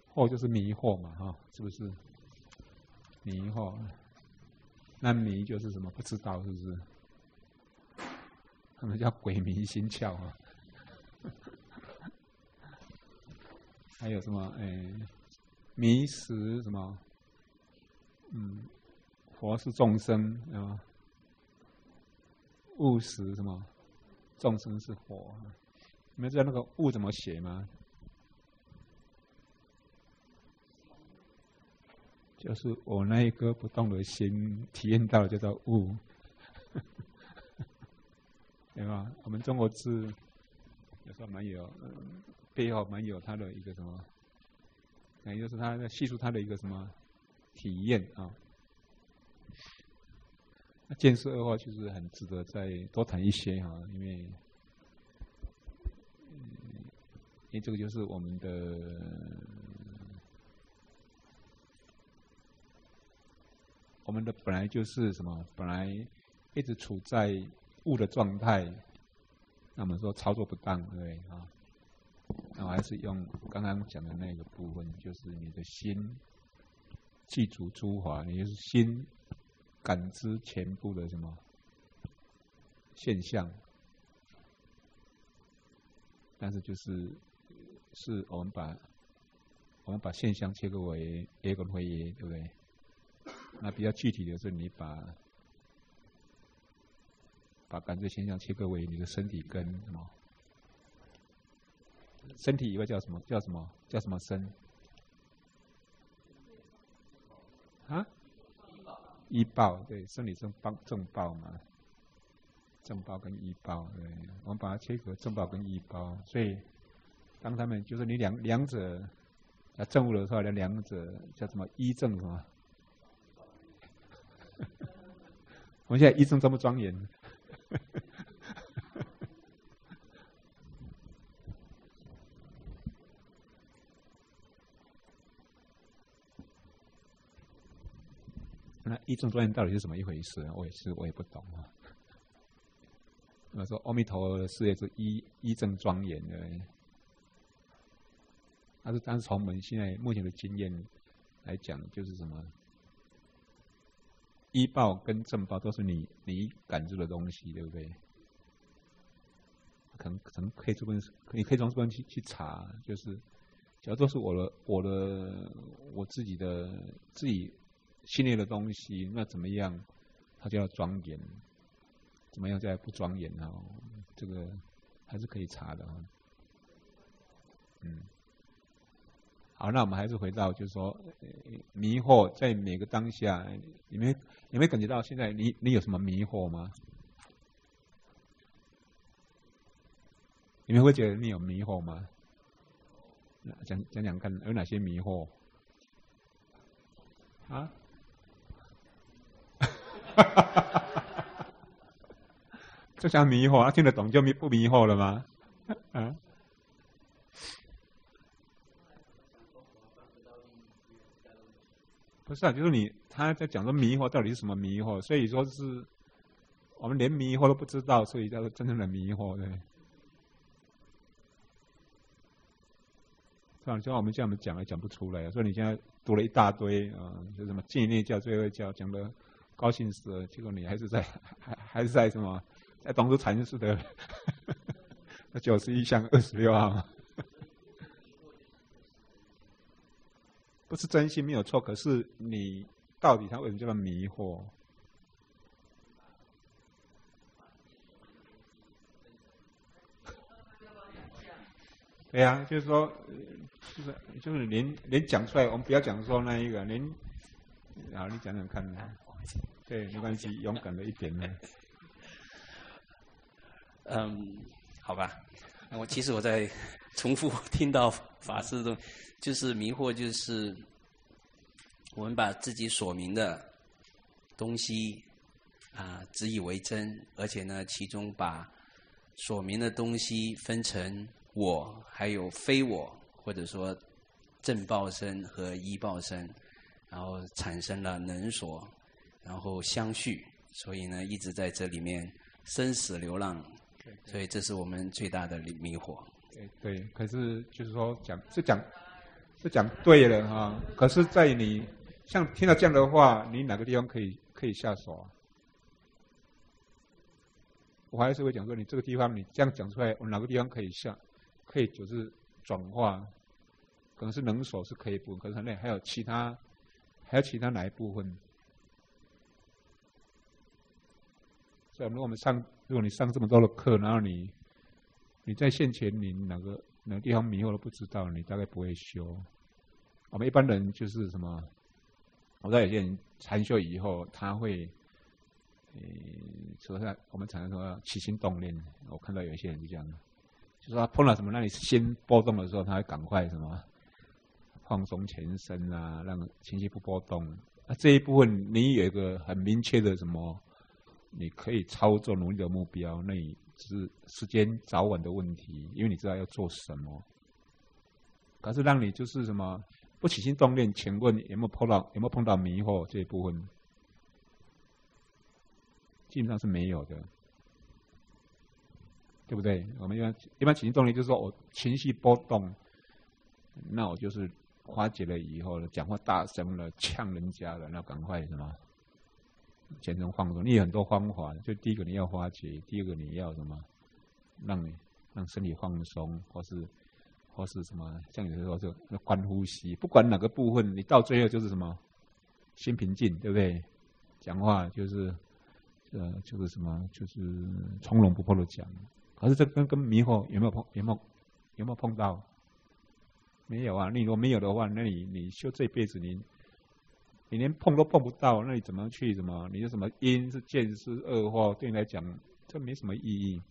惑就是迷惑嘛，哈，是不是？迷惑，那迷就是什么？不知道，是不是？他们叫鬼迷心窍啊。还有什么？迷时什么？佛是众生啊，悟时什么？众生是佛。你们知道那个悟怎么写吗？就是我那一颗不动的心体验到了，就叫悟，对吧？我们中国字有时候蛮有，背后蛮有它的一个什么，也就是他在叙述他的一个什么体验啊。那见识恶化其实很值得再多谈一些哈，因为这个就是我们本来就是什么，本来一直处在悟的状态，那我们说操作不当，对不对啊？那我还是用刚刚讲的那个部分，就是你的心记住诸法，你就是心感知全部的什么现象，但是是我们把现象切割为A跟非 A， 对不对？那比较具体的是，你把感知现象切割为你的身体跟什么？身体以外叫什么？叫什么身？啊？依报，对，生理正报嘛，正报跟依报，对，我们把它切割正报跟依报，所以当他们就是你两者在正悟的时候，两者叫什么依正什么？我们现在依正这么庄严。那依正庄严到底是什么一回事？我也不懂啊。我说阿弥陀佛的事业是依正庄严的，但是从我们现在目前的经验来讲，就是什么依报跟正报都是你感知的东西，对不对？可能可以这边，你可以从这边去查，就是假如都是我自己心里的东西，那怎么样它就要庄严，怎么样才不庄严啊？这个还是可以查的啊。好，那我们还是回到，就是说，迷惑在每个当下，有没有感觉到现在你有什么迷惑吗？你们会觉得你有迷惑吗？讲看有哪些迷惑？啊？这叫迷惑，听得懂就不迷惑了吗？啊？不是啊，就是他在讲说迷惑到底是什么迷惑，所以说是我们连迷惑都不知道，所以叫做真正的迷惑，对。是吧？就我们这样讲也讲不出来，所以你现在读了一大堆啊，就什么戒律教、罪恶教，讲的高兴死了，结果你还是在什么，在东珠禅师的91项26号，不是真心没有错，可是你到底他为什么叫做迷惑？对呀，就是说，就是连讲出来，我们不要讲说那一个，好，你讲讲看。对，没关系，勇敢的一点呢。 好吧，其实我在重复听到法师的，就是迷惑，就是我们把自己所明的东西执以为真，而且呢，其中把所明的东西分成我，还有非我，或者说正报身和依报身，然后产生了能所，然后相续，所以呢，一直在这里面生死流浪，所以这是我们最大的迷惑。 对，可是就是说是讲对了哈。可是，在你像听到这样的话，你哪个地方可以下手啊？我还是会讲说，你这个地方你这样讲出来，我哪个地方可以就是转化，可能是能手是可以部分，可是那还有其他哪一部分？所以，如果你上这么多的课，然后你在现前你哪个地方迷惑都不知道，你大概不会修。我们一般人就是什么？我知道有些人禅修以后，他会。说我们常常说起心动念，我看到有一些人就这样，就是他碰到什么让你心波动的时候，他会赶快什么放松全身啊，让情绪不波动。这一部分你有一个很明确的什么，你可以操作努力的目标，那你只是时间早晚的问题，因为你知道要做什么。可是让你就是什么不起心动念，请问有没有碰到迷惑这一部分？基本上是没有的，对不对？我们一般起心动念就是说我情绪波动，那我就是化解了以后，讲话大声了，呛人家了，那赶快什么全身放松。你有很多方法，就第一个你要化解，第二个你要什么，让身体放松，或是什么，像有的时候就观呼吸，不管哪个部分，你到最后就是什么心平静，对不对？讲话就是什么，就是从容不迫的讲。可是这跟迷惑有没有碰到？没有啊！你如果没有的话，那你修这辈子你连碰都碰不到，那你怎么去什么？你的什么因是见是恶惑，对你来讲这没什么意义，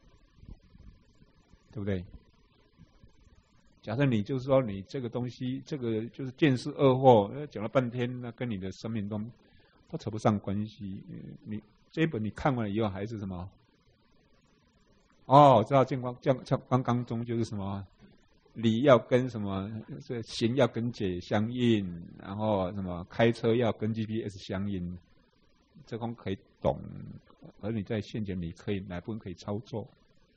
对不对？假设你就是说你这个东西，这个就是见是恶惑，讲了半天，那跟你的生命都扯不上关系。你这一本你看完了以后还是什么？哦，我知道见光刚中就是什么理要跟什么，行要跟解相应，然后什么开车要跟 GPS 相应，这空可以懂，而你在现前你可以哪部分可以操作？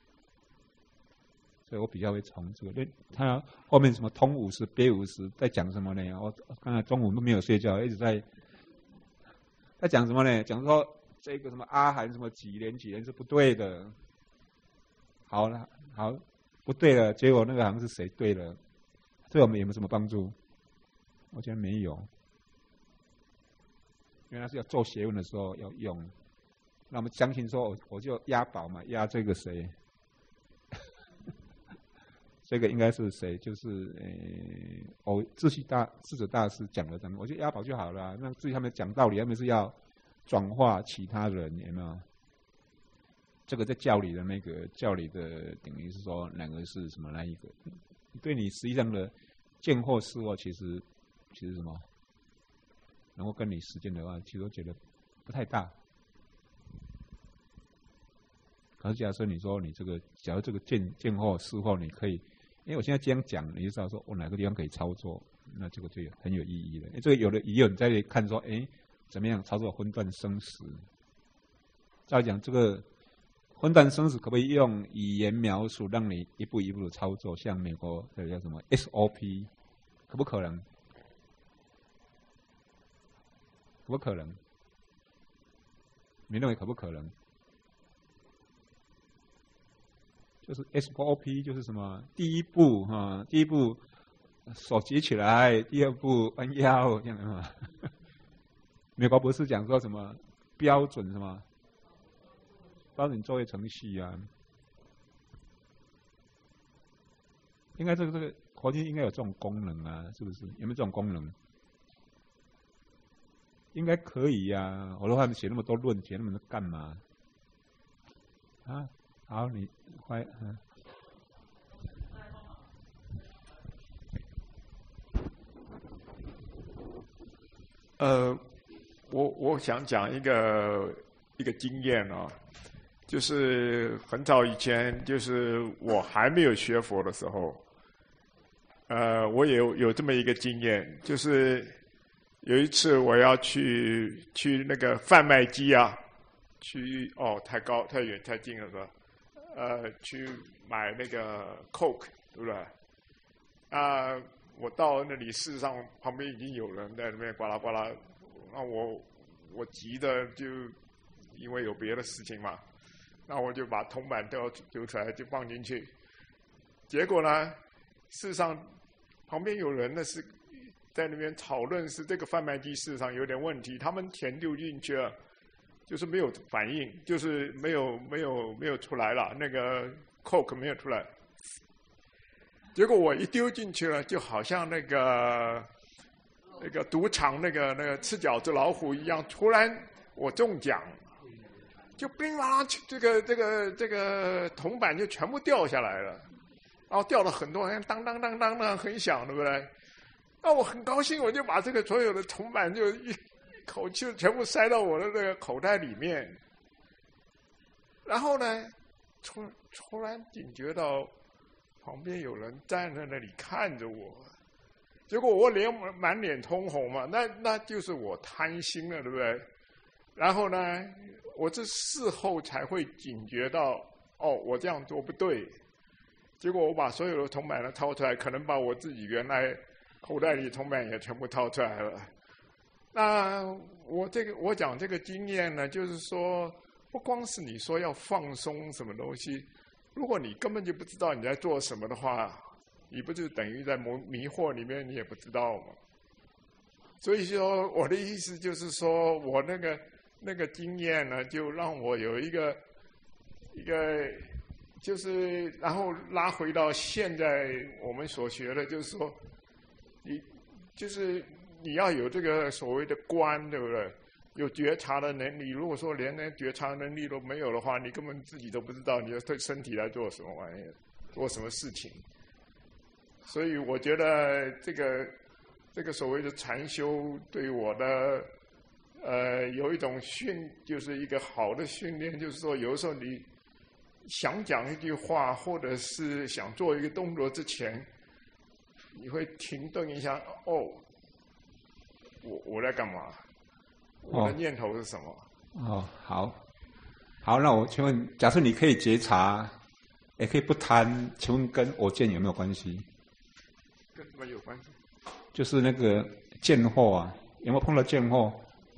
所以我比较会从这个。他后面什么通50憋50在讲什么呢？我刚才中午都没有睡觉，一直在讲什么呢？讲说这个什么阿含什么几年是不对的。好了，好，不对了。结果那个好像是谁对了？对我们有没有什么帮助？我觉得没有，因为那是要做学问的时候要用。那我们相信说，我就押宝嘛，押这个谁？这个应该是谁？就是智者大师讲的，我就押宝就好了。那至于他们讲道理，他们是要转化其他人，有没有？这个在教理的等于是说哪个是什么那一个？对你实际上的见或思或，其实什么？能够跟你实践的话，其实我觉得不太大。可是假设你说你这个，假如这个见或思或，你可以，因为我现在这样讲，你就知道说我哪个地方可以操作，那这个就很有意义了。这个有人在看说，怎么样操作分段生死？照讲这个。分段生死可不可以用语言描述，让你一步一步的操作？像美国的叫什么 SOP， 可不可能？可不可能？你认为可不可能？就是 SOP 就是什么？第一步手举起来，第二步弯腰，这样啊。美国不是讲说什么标准什么？标准作业程序啊，应该这个佛经应该有这种功能啊，是不是？有没有这种功能？应该可以呀。我说他们写那么多论写那么多干嘛？啊，好，你快。 我想讲一个经验啊。就是很早以前，就是我还没有学佛的时候，我也有这么一个经验，就是有一次我要去那个贩卖机啊，太高太远太近了是吧？去买那个 Coke， 对不对？ 我到那里，事实上旁边已经有人在那边呱啦呱啦，那我急的就因为有别的事情嘛，那我就把铜板丢出来就放进去，结果呢，事实上旁边有人呢是在那边讨论是这个贩卖机事实上有点问题，他们钱丢进去了，就是没有反应，就是没有出来了，那个 Coke 没有出来。结果我一丢进去了，就好像那个赌场那个吃饺子老虎一样，突然我中奖，就乒乓这个铜板就全部掉下来了，然后掉了很多，当当当当当很响，对不对？那我很高兴，我就把这个所有的铜板就一口气全部塞到我的那个口袋里面，然后呢，突然警觉到旁边有人站在那里看着我，结果我满脸通红嘛，那就是我贪心了，对不对？然后呢，我这事后才会警觉到，哦，我这样做不对。结果我把所有的铜板都掏出来，可能把我自己原来口袋里的铜板也全部掏出来了。那我讲这个经验呢，就是说，不光是你说要放松什么东西，如果你根本就不知道你在做什么的话，你不就等于在迷惑里面，你也不知道吗？所以说，我的意思就是说，我那个经验呢，就让我有一个，就是然后拉回到现在我们所学的，就是说，你要有这个所谓的观，对不对？有觉察的能力。如果说连那觉察能力都没有的话，你根本自己都不知道你的身体在做什么玩意儿，做什么事情。所以我觉得这个所谓的禅修对我的有一种就是一个好的训练，就是说有时候你想讲一句话，或者是想做一个动作之前，你会停顿一下，哦，我在干嘛？我的念头是什么？ 哦，好，那我请问，假设你可以觉察，也可以不贪，请问跟我见有没有关系？ 跟什么有关系？ 就是那个见货啊，有没有碰到见货？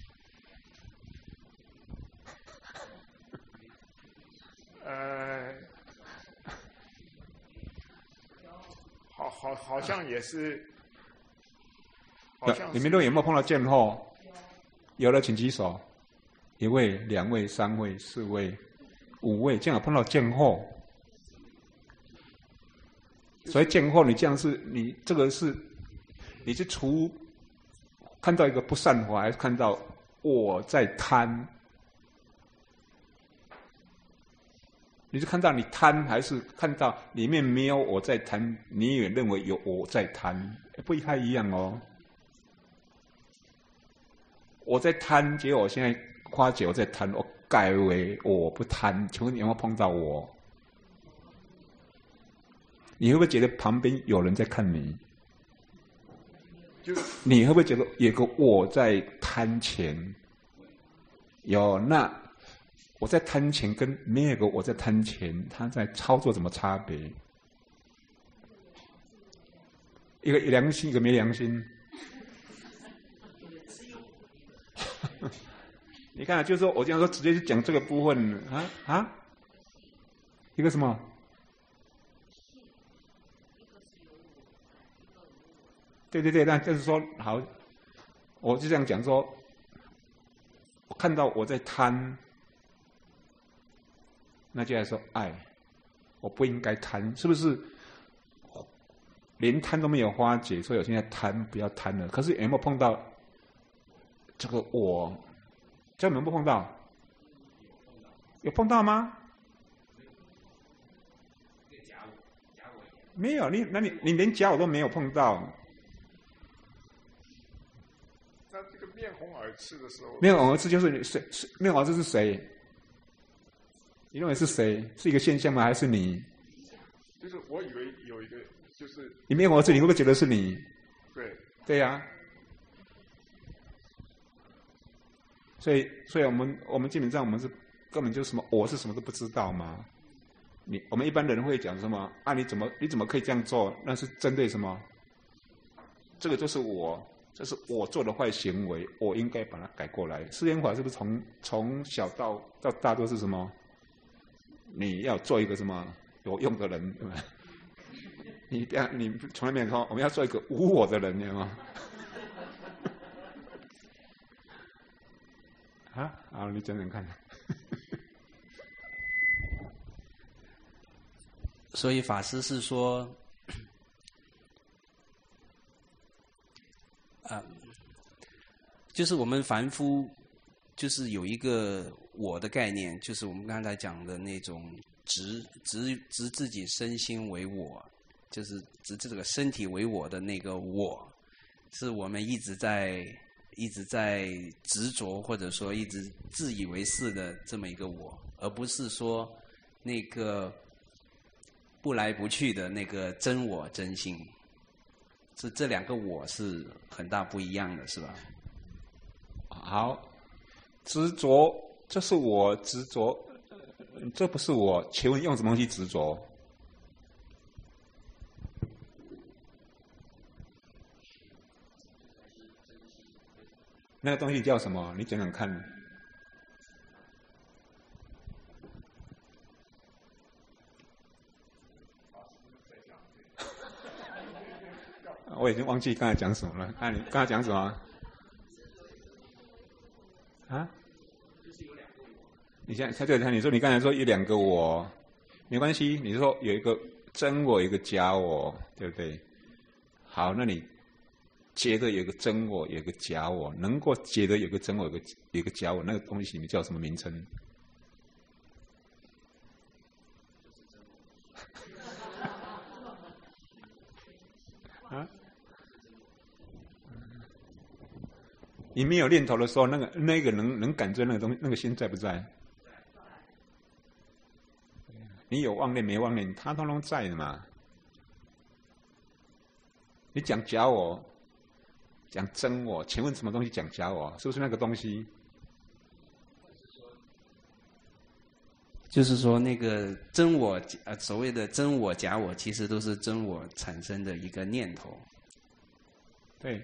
好像也是，好像你们都有没有碰到见货？有的请举手。1位、2位、3位、4位、5位，这样有碰到见货。所以见货，你这样是你这个是，你是看到一个不善法，还是看到我在贪？你是看到你贪，还是看到里面没有我在贪？你也认为有我在贪，不太一样哦。我在贪，结果我现在发觉我在贪，我改为我不贪。请问你有没有碰到我？你会不会觉得旁边有人在看你？你会不会觉得有个我在贪钱？有，那我在贪钱跟没有个我在贪钱，他在操作怎么差别？一个有良心，一个没良心。你看，就是说我这样说，直接就讲这个部分啊，一个什么？对，那就是说，好，我就这样讲说，我看到我在贪，那就来说爱，我不应该贪，是不是？连贪都没有化解，所以我现在贪，不要贪了。可是有没有碰到这个我？这有没有碰到？有碰到吗？没有，你连假我都没有碰到。 那这个面红耳赤的时候， 面红耳赤就是面红耳赤是谁？你认为是谁？是一个现象吗？还是你？ 就是我以为有一个，就是你面红耳赤，你会不会觉得是你？ 对。 对呀。所以我们基本上我们是根本就什么我是什么都不知道嘛。我们一般人会讲什么啊？你怎么可以这样做？那是针对什么？ 这个就是我，这是我做的坏行为，我应该把它改过来。世间法是不是从小到大都是什么？你要做一个什么有用的人，对吧？你从来没有说我们要做一个无我的人，对吗？啊，好，你讲讲看。 所以法师是说，就是我们凡夫，就是有一个我的概念，就是我们刚才讲的那种执自己身心为我，就是执这个身体为我的那个我，是我们一直在执着，或者说一直自以为是的这么一个我，而不是说那个不来不去的那个真我真心。这两个我是很大不一样的，是吧？ 好，执着，这是我执着，这不是我。请问用什么东西执着？那个东西叫什么？你讲讲看。我已经忘记刚才讲什么了。你刚才讲什么？啊？你现在你说你刚才说有两个我，没关系。你说有一个真我，有一个假我，对不对？好，那你觉得有一个真我，有一个假我，能够觉得有一个真我，有一个假我，那个东西你叫什么名称？啊？你没有念头的时候，那个能感知那个东西，那个心在不在？你有妄念没妄念，它通通在的嘛。你讲假我，讲真我，请问什么东西讲假我？是不是那个东西？ 就是说，那个真我，所谓的真我、假我，其实都是真我产生的一个念头。 对。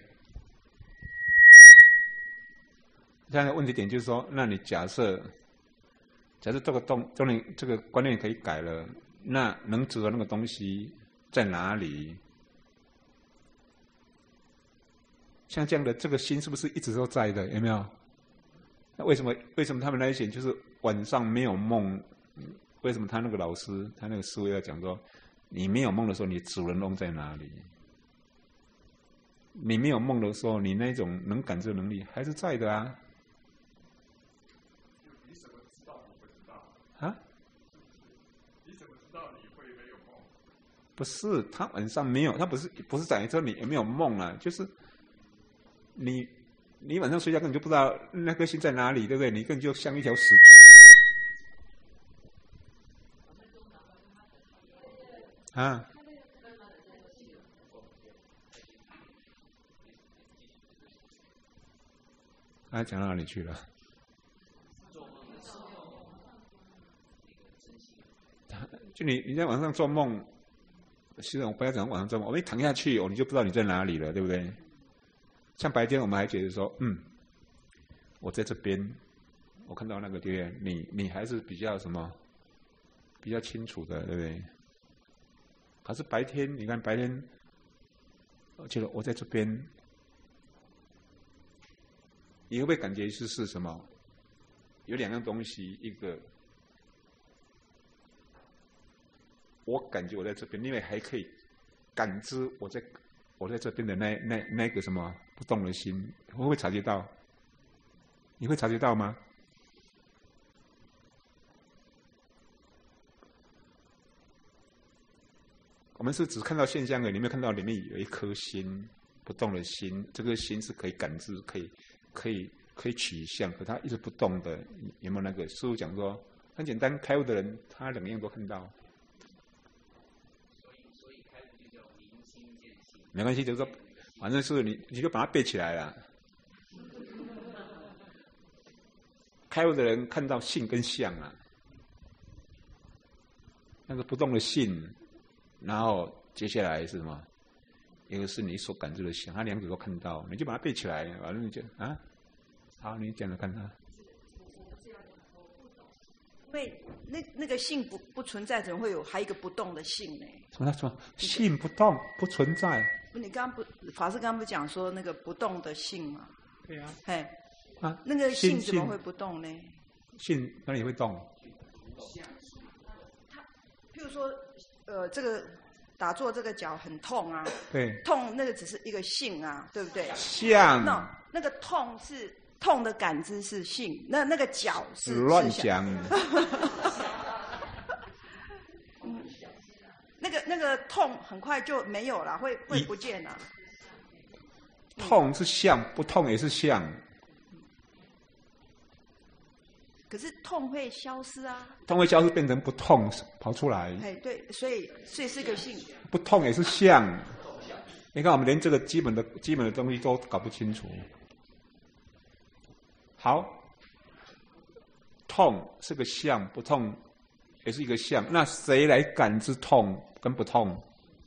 现在问题点就是说，那你假设这个这个观念可以改了，那能执着那个东西在哪里？像这样的这个心是不是一直都在的？有没有？那为什么他们那些就是晚上没有梦？为什么他那个老师他那个师父要讲说，你没有梦的时候，你主人翁在哪里？你没有梦的时候，你那种能感知的能力还是在的啊。啊？ 你怎么知道你会没有梦？ 不是，他晚上没有，他不是讲说你有没有梦啊？就是你晚上睡觉根本就不知道那颗心在哪里，对不对？你根本就像一条死猪。啊？刚才讲到哪里去了？就你在晚上做梦，其实我不要讲晚上做梦，我一躺下去，你就不知道你在哪里了，对不对？像白天我们还觉得说，我在这边，我看到那个对不对？你还是比较什么，比较清楚的，对不对？可是白天，你看白天，我觉得我在这边，你会不会感觉是什么？有两样东西，一个。我感觉我在这边，因为还可以感知我在这边的那个什么不动的心，会不会察觉到？你会察觉到吗？我们是只看到现象的，你没有看到里面有一颗心不动的心，这个心是可以感知、可以取向，可它一直不动的，有没有那个？师父讲说，很简单，开悟的人他两样都看到。没关系，就是说，反正是你就把它背起来了。开悟的人看到性跟相啊，那个不动的性，然后接下来是什么？ 一个是你所感知的相，它两者都看到，你就把它背起来，完了你就啊，好，你讲讲看它。 因为那个性不存在，怎么会有还有一个不动的性呢？ 什么性不动不存在？ 你刚刚法师刚刚不讲说那个不动的性吗？ 对啊。 嘿， 啊， 那个性怎么会不动呢？ 性哪里会动？ 譬如说，这个打坐这个脚很痛啊， 对， 痛那个只是一个性啊，对不对？ 相。 那个痛是痛的感知是性，那个脚是乱讲。 那个痛很快就没有了，会不见了。 痛是相，不痛也是相。 可是痛会消失啊。 痛会消失，变成不痛跑出来。 哎，对，所以是个性。 不痛也是相。你看，我们连这个基本的东西都搞不清楚。好，痛是个相，不痛也是一个相。那谁来感知痛跟不痛？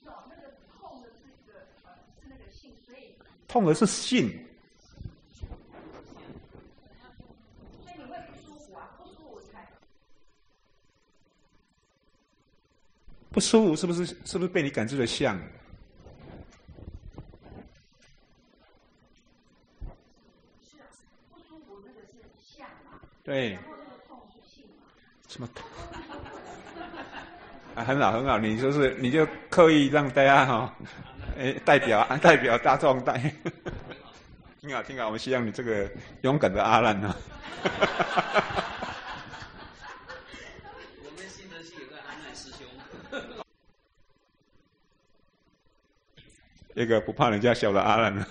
痛的是性。 所以你会不舒服啊？不舒服才。 不舒服是不是被你感知的相？ 是啊，不舒服那个是相嘛。 对。 然后那个痛是性嘛。 什么痛？啊，很好很好，你就刻意让大家哈。代表大众挺好挺好，我们希望你这个勇敢的阿难啊。 我们新泽系有个阿难师兄， 一个不怕人家笑的阿难。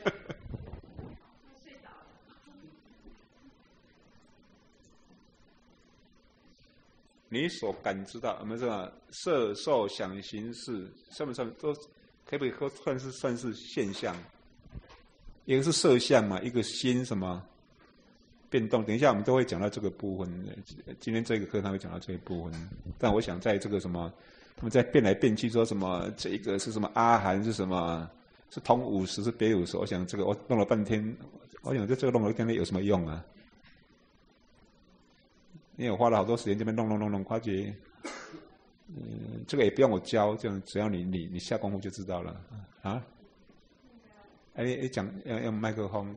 你所感知到，我们说色受想行识，算不算都？可不可以算是现象？一个是色相嘛，一个心什么变动。等一下我们都会讲到这个部分。今天这个课他会讲到这一部分。但我想在这个什么，他们在变来变去说什么，这个是什么阿含是什么，是同50是别50。我想这个我弄了半天，我想这个弄了半天有什么用啊？因为我花了好多时间这边弄，发觉。这个也不用我教，这样只要你下功夫就知道了啊。讲要用麦克风。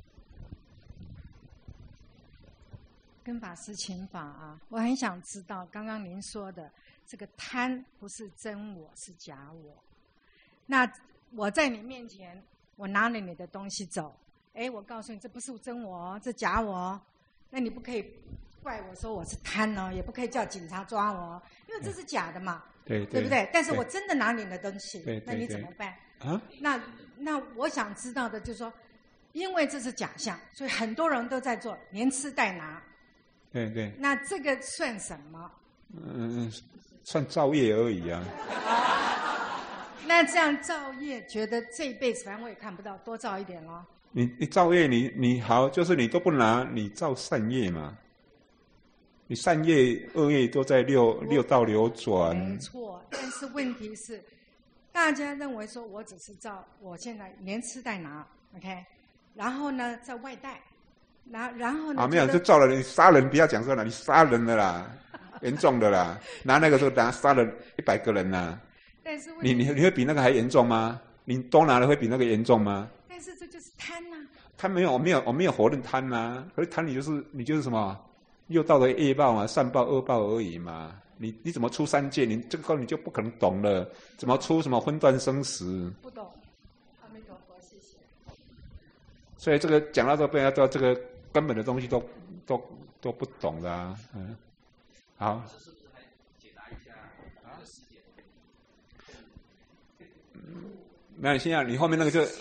跟法师请法啊，我很想知道刚刚您说的这个贪不是真我，是假我。那我在你面前，我拿了你的东西走，我告诉你这不是真我，这假我，那你不可以怪我说我是贪哦，也不可以叫警察抓我，因为这是假的嘛，对不对？但是我真的拿你的东西，那你怎么办？ 啊？ 那我想知道的就是说，因为这是假象，所以很多人都在做，连吃带拿。 对。 那这个算什么？ 算造业而已啊。 那这样造业，觉得这一辈子反正我也看不到，多造一点咯。 你造业，你好，就是你都不拿，你造善业嘛。你善业、恶业都在六道流转。 没错，但是问题是，大家认为说我只是造，我现在连吃带拿 ，OK， 然后呢在外带，然后呢？ 没有就造了，你杀人不要讲说了，你杀人了啦，严重的啦，拿那个时候杀了100个人啦。 但是你会比那个还严重吗？你多拿了会比那个严重吗？ 但是这就是贪啊。 贪没有，我没有否认贪啊，可是贪你就是什么？六道的业报嘛，善报恶报而已嘛。你怎么出三界？你这个你就不可能懂了。怎么出什么分段生死？ 不懂。阿弥陀佛，谢谢。 所以这个讲到这边，要到这个根本的东西都不懂的啊。好。那你现在你后面那个就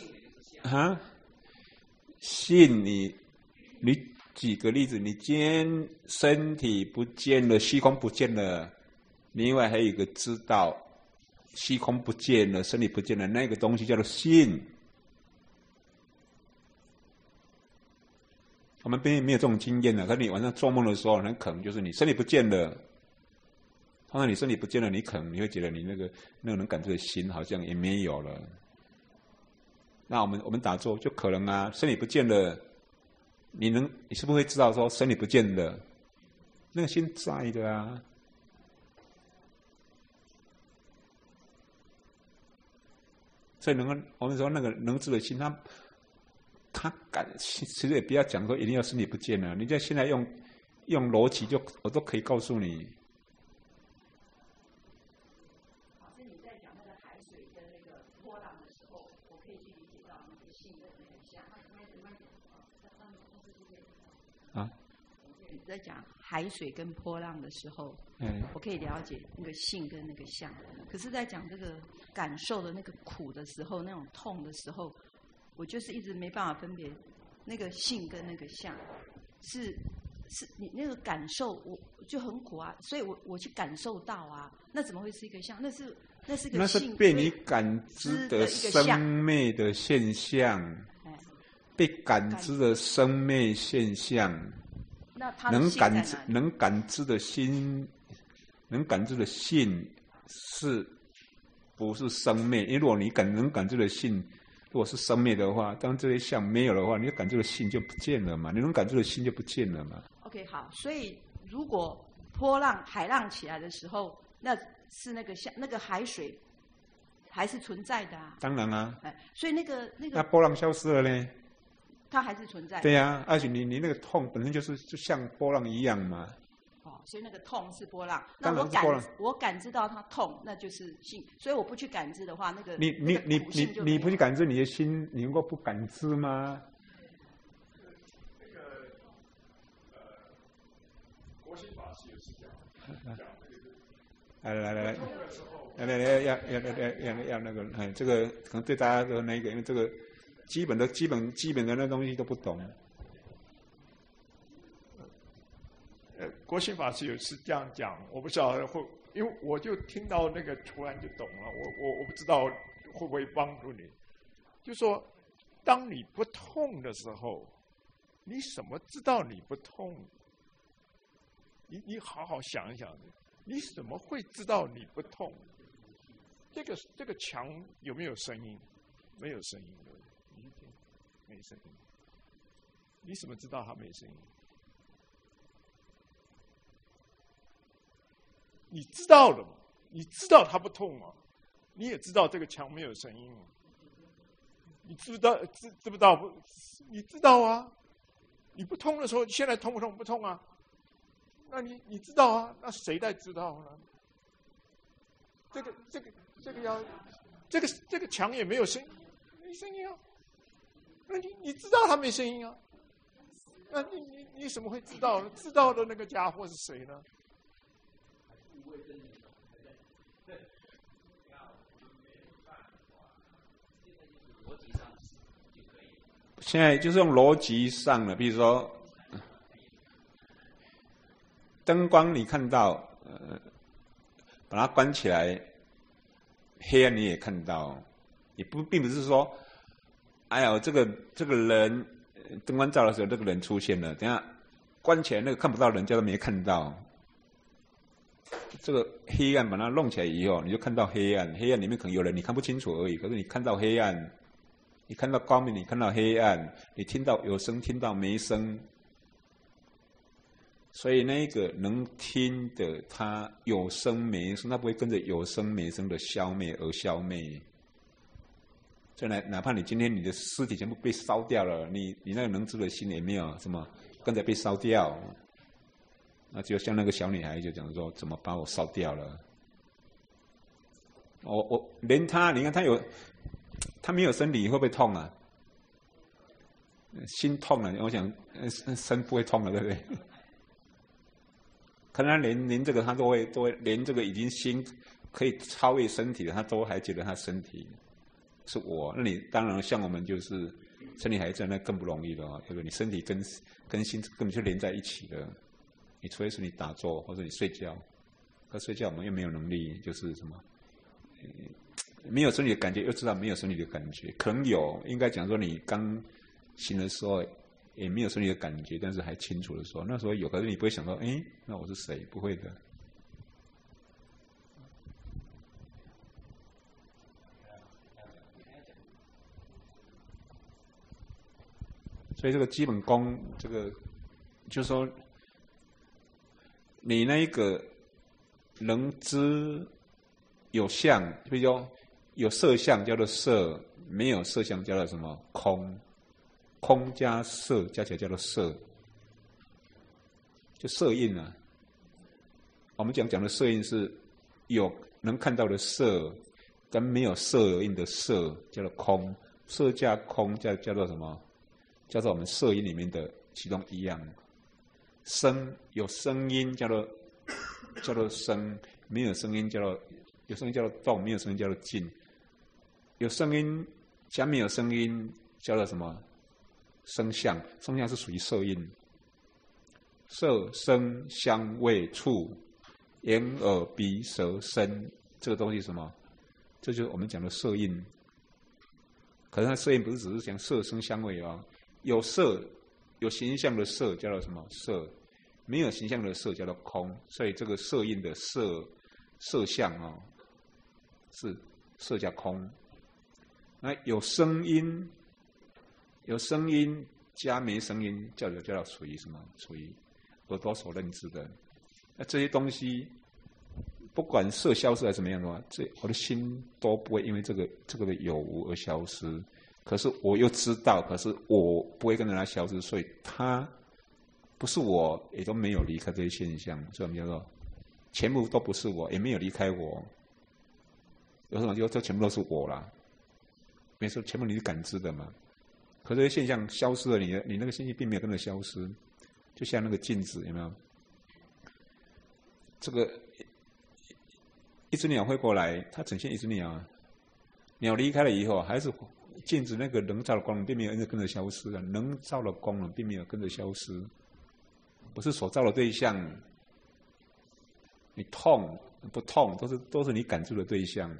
信你举个例子，你今天身体不见了，虚空不见了，另外还有一个知道虚空不见了，身体不见了，那个东西叫做信。我们并没有这种经验的，可是你晚上做梦的时候，很可能就是你身体不见了。通常你身体不见了，你可能你会觉得你那个能感知的心好像也没有了。 那我们打坐就可能啊，身体不见了，你是不是会知道说身体不见了？那个心在的啊。所以我们说那个能知的心，他其实也不要讲说一定要身体不见了，你在现在用逻辑我都可以告诉你。 老师，你在讲那个海水跟那个波浪的时候，我可以去理解到那个性跟那个相。 啊？ 你在讲海水跟波浪的时候，我可以了解那个性跟那个相。可是，在讲这个感受的那个苦的时候，那种痛的时候，我就是一直没办法分别那个性跟那个相，是你那个感受，我就很苦啊，所以我去感受到啊，那怎么会是一个相？那是个性， 那是被你感知的生灭的现象，被感知的生灭现象。 那它能感知的心，能感知的性是不是生灭？因为如果你能感知的性，如果是生灭的话，当这些相没有的话，你感知的性就不见了嘛，你能感知的心就不见了嘛。 OK， 好，所以如果海浪起来的时候，那是那个像那个海水还是存在的啊。 当然啊。 所以那波浪消失了呢？ 它还是存在的。 对呀，而且你那个痛本身就像波浪一样嘛。 所以那个痛是波浪。 那我感知到它痛，那就是性。所以我不去感知的话，那个你不去感知，你的心你能够不感知吗？ 国心法师也是这样。 来，要那个，这个可能对大家的那个，因为这个基本的那东西都不懂。 国心法师有是这样讲，我不知道因为我就听到那个突然就懂了，我不知道会不会帮助你。就说，当你不痛的时候，你怎么知道你不痛？你好好想一想，你怎么会知道你不痛？这个墙有没有声音？没有声音的，你听，没声音。你怎么知道它没声音？你知道了吗？你知道它不痛吗？你也知道这个墙没有声音吗？你知不知道？你知道啊。你不痛的时候，现在痛不痛？不痛啊。那你知道啊？那谁在知道呢？这个墙也没有声音，没声音啊。那你知道它没声音啊？那你怎么会知道呢？知道的那个家伙是谁呢？ 现在就是用逻辑上的，比如说灯光你看到，把它关起来，黑暗你也看到，并不是说，哎呀，这个人灯光照的时候，这个人出现了，等一下关起来那个看不到人叫做没看到。这个黑暗把它弄起来以后，你就看到黑暗，黑暗里面可能有人你看不清楚而已，可是你看到黑暗。你看到光明，你看到黑暗，你听到有声，听到没声，所以那个能听的，它有声没声，它不会跟着有声没声的消灭而消灭。所以哪怕你今天你的尸体全部被烧掉了，你那个能知的心也没有什么跟着被烧掉。那就像那个小女孩就讲说，怎么把我烧掉了？我连她，你看他没有身体会不会痛啊？心痛了，我想身不会痛了，对不对？可能连这个他都会连这个已经心可以超越身体了，他都还觉得他身体是我。那你当然像我们就是身体还在，那更不容易了，对不对？你身体跟心根本就连在一起的。你除非是你打坐或者你睡觉，可睡觉我们又没有能力，就是什么？没有身体的感觉，又知道没有身体的感觉，可能有，应该讲说你刚醒的时候也没有身体的感觉，但是还清楚的时候，那时候有，可是你不会想到，哎，那我是谁？不会的。 所以这个基本功，这个就是说，你那一个能知有相，比如说有色相叫做色，没有色相叫做什么空，空加色加起来叫做色，就色印啊。我们讲的色印是有能看到的色，跟没有色印的色叫做空，色加空叫做什么？叫做我们色音里面的其中一样。声有声音叫做声，没有声音叫做有声音叫做动，没有声音叫做静。有声音加没有声音叫做什么？声相，声相是属于色音。色、声、香、味、触、眼、耳、鼻、舌、身，这个东西是什么？这就是我们讲的色印。可是它色印不是只是讲色、声、香、味啊。有色，有形象的色叫做什么？色，没有形象的色叫做空。所以这个色印的色相啊，是色加空。那有声音加没声音，叫做属于什么？属于耳朵所认知的。那这些东西，不管色消失还是怎么样的话，我的心都不会因为这个的有无而消失。可是我又知道，可是我不会跟着它消失，所以它不是我，也都没有离开这些现象。所以我们叫做全部都不是我，也没有离开我。有时候就这全部都是我啦，没说全部你是感知的嘛。可是这些现象消失了，你那个信息并没有跟着消失，就像那个镜子，有没有？这个一只鸟会过来，它呈现一只鸟，鸟离开了以后还是。镜子那个能照的光能并没有跟着消失啊，能照的光能并没有跟着消失，不是所照的对象。你痛不痛，都是你感知的对象，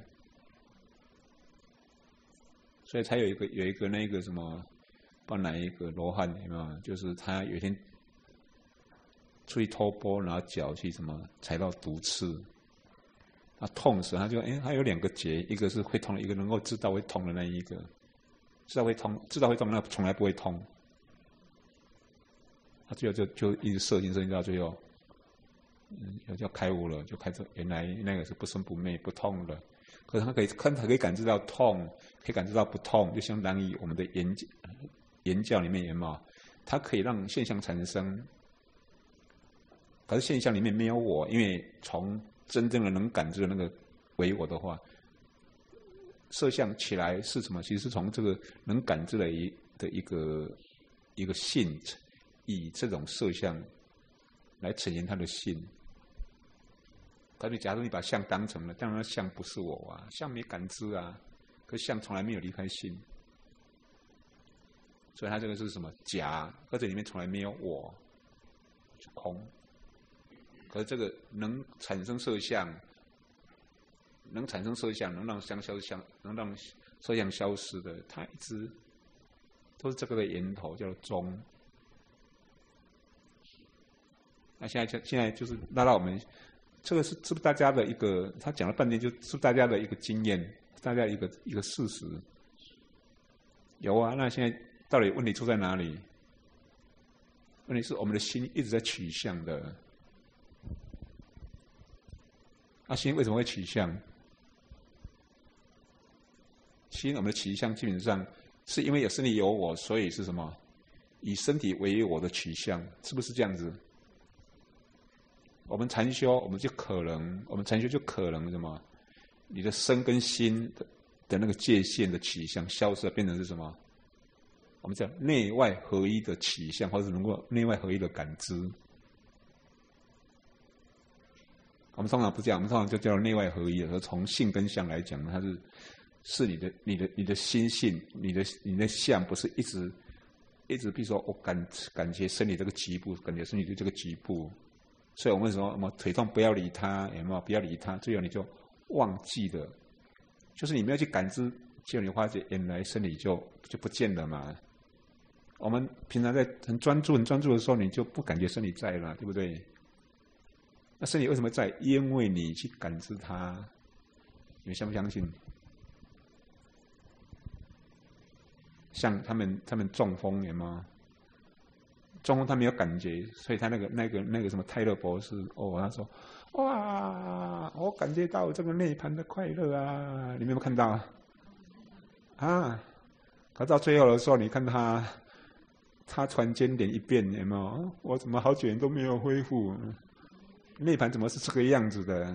所以才有一个那个什么，不知道哪一个罗汉有没有？就是他有一天出去偷波，然后脚去什么踩到毒刺，他痛时他就他有2个结，一个是会痛，一个能够知道会痛的那一个。知道会痛，那从来不会痛。他最后就一直射精到最后，就开悟了，就开始原来那个是不生不灭不痛的。可是他可以感知到痛，可以感知到不痛，就相当于我们的言教里面有没有？它可以让现象产生，可是现象里面没有我，因为从真正的能感知的那个为我的话。色相起来是什么？其实是从这个能感知的一个性，以这种色相来呈现它的性。可是假如你把相当成了，当然相不是我啊，相没感知啊，可是相从来没有离开性，所以它这个是什么？假，可这里面从来没有我，是空。可是这个能产生色相。能产生色相，能让相消相，能让色相消失的，它一直都是这个的源头，叫做宗。那现在就是拉到我们，这个是不是大家的一个？他讲了半天，就是大家的一个经验，大家一个事实。有啊，那现在到底问题出在哪里？问题是我们的心一直在取向的。心为什么会取向？心我们的取向基本上是因为有身体有我，所以是什么？以身体为我的取向，是不是这样子？我们禅修，我们禅修就可能什么？你的身跟心的那个界限的取向消失了，变成是什么？我们叫内外合一的取向，或者能够内外合一的感知。我们通常不这样，我们通常就叫内外合一。而从性跟相来讲，它是你的心性，你的相不是一直，比如说我感觉身体这个局部，感觉身体的这个局部。所以我们为什么腿痛不要理它，有没有不要理它？最后你就忘记了，就是你没有去感知，结果你发觉原来身体就不见了嘛。我们平常在很专注的时候，你就不感觉身体在了，对不对？那身体为什么在？因为你去感知它，你们相不相信？像他们中风有吗？ 中风他没有感觉，所以他那个什么泰勒博士他说，哇，我感觉到这个内盘的快乐啊！你们有没有看到啊？可到最后的时候，你看他突然间脸一变，有没有？我怎么好几年都没有恢复？内盘怎么是这个样子的？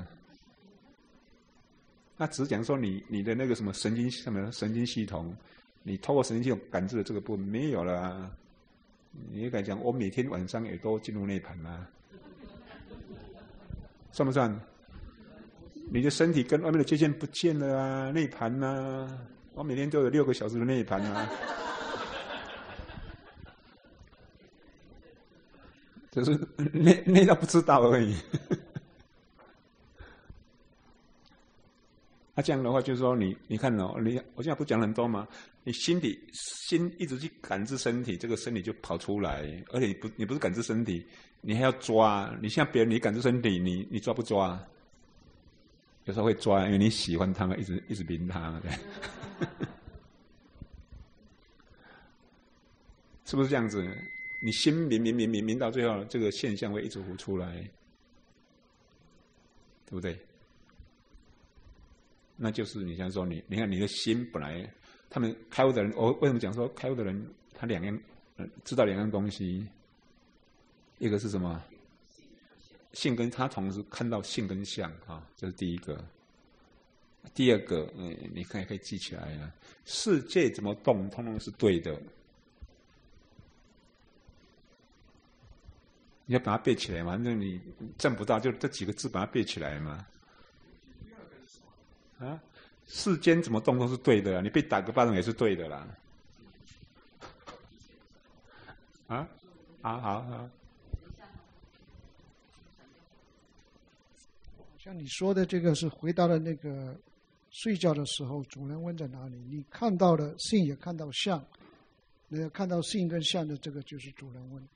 那只是讲说你的那个什么神经系统，你透过神经系统感知的这个部分没有了啊。你也敢讲，我每天晚上也都进入内盘啊，算不算？你的身体跟外面的界限不见了啊，内盘啊，我每天都有6个小时的内盘啊，只是内到不知道而已。那这样的话，就是说你看哦，我现在不讲很多吗？你心一直去感知身体，这个身体就跑出来，而且你不是感知身体，你还要抓。你像别人，你感知身体，你抓不抓？有时候会抓，因为你喜欢它，一直抿它，是不是这样子？你心抿到最后，这个现象会一直浮出来，对不对？那就是你像说你看你的心本来，他们开悟的人，我为什么讲说开悟的人他知道2样东西，一个是什么？性跟他同时看到性跟相啊，这是第一个。第二个，你可以记起来了，世界怎么动，通通是对的。你要把它背起来嘛，反正你证不到，就这几个字把它背起来嘛。啊，世间怎么动都是对的啦，你被打个巴掌也是对的啦。啊，好。 像你说的这个是回答了那个睡觉的时候主人翁在哪里？你看到了性也看到相，看到性跟相的这个就是主人翁。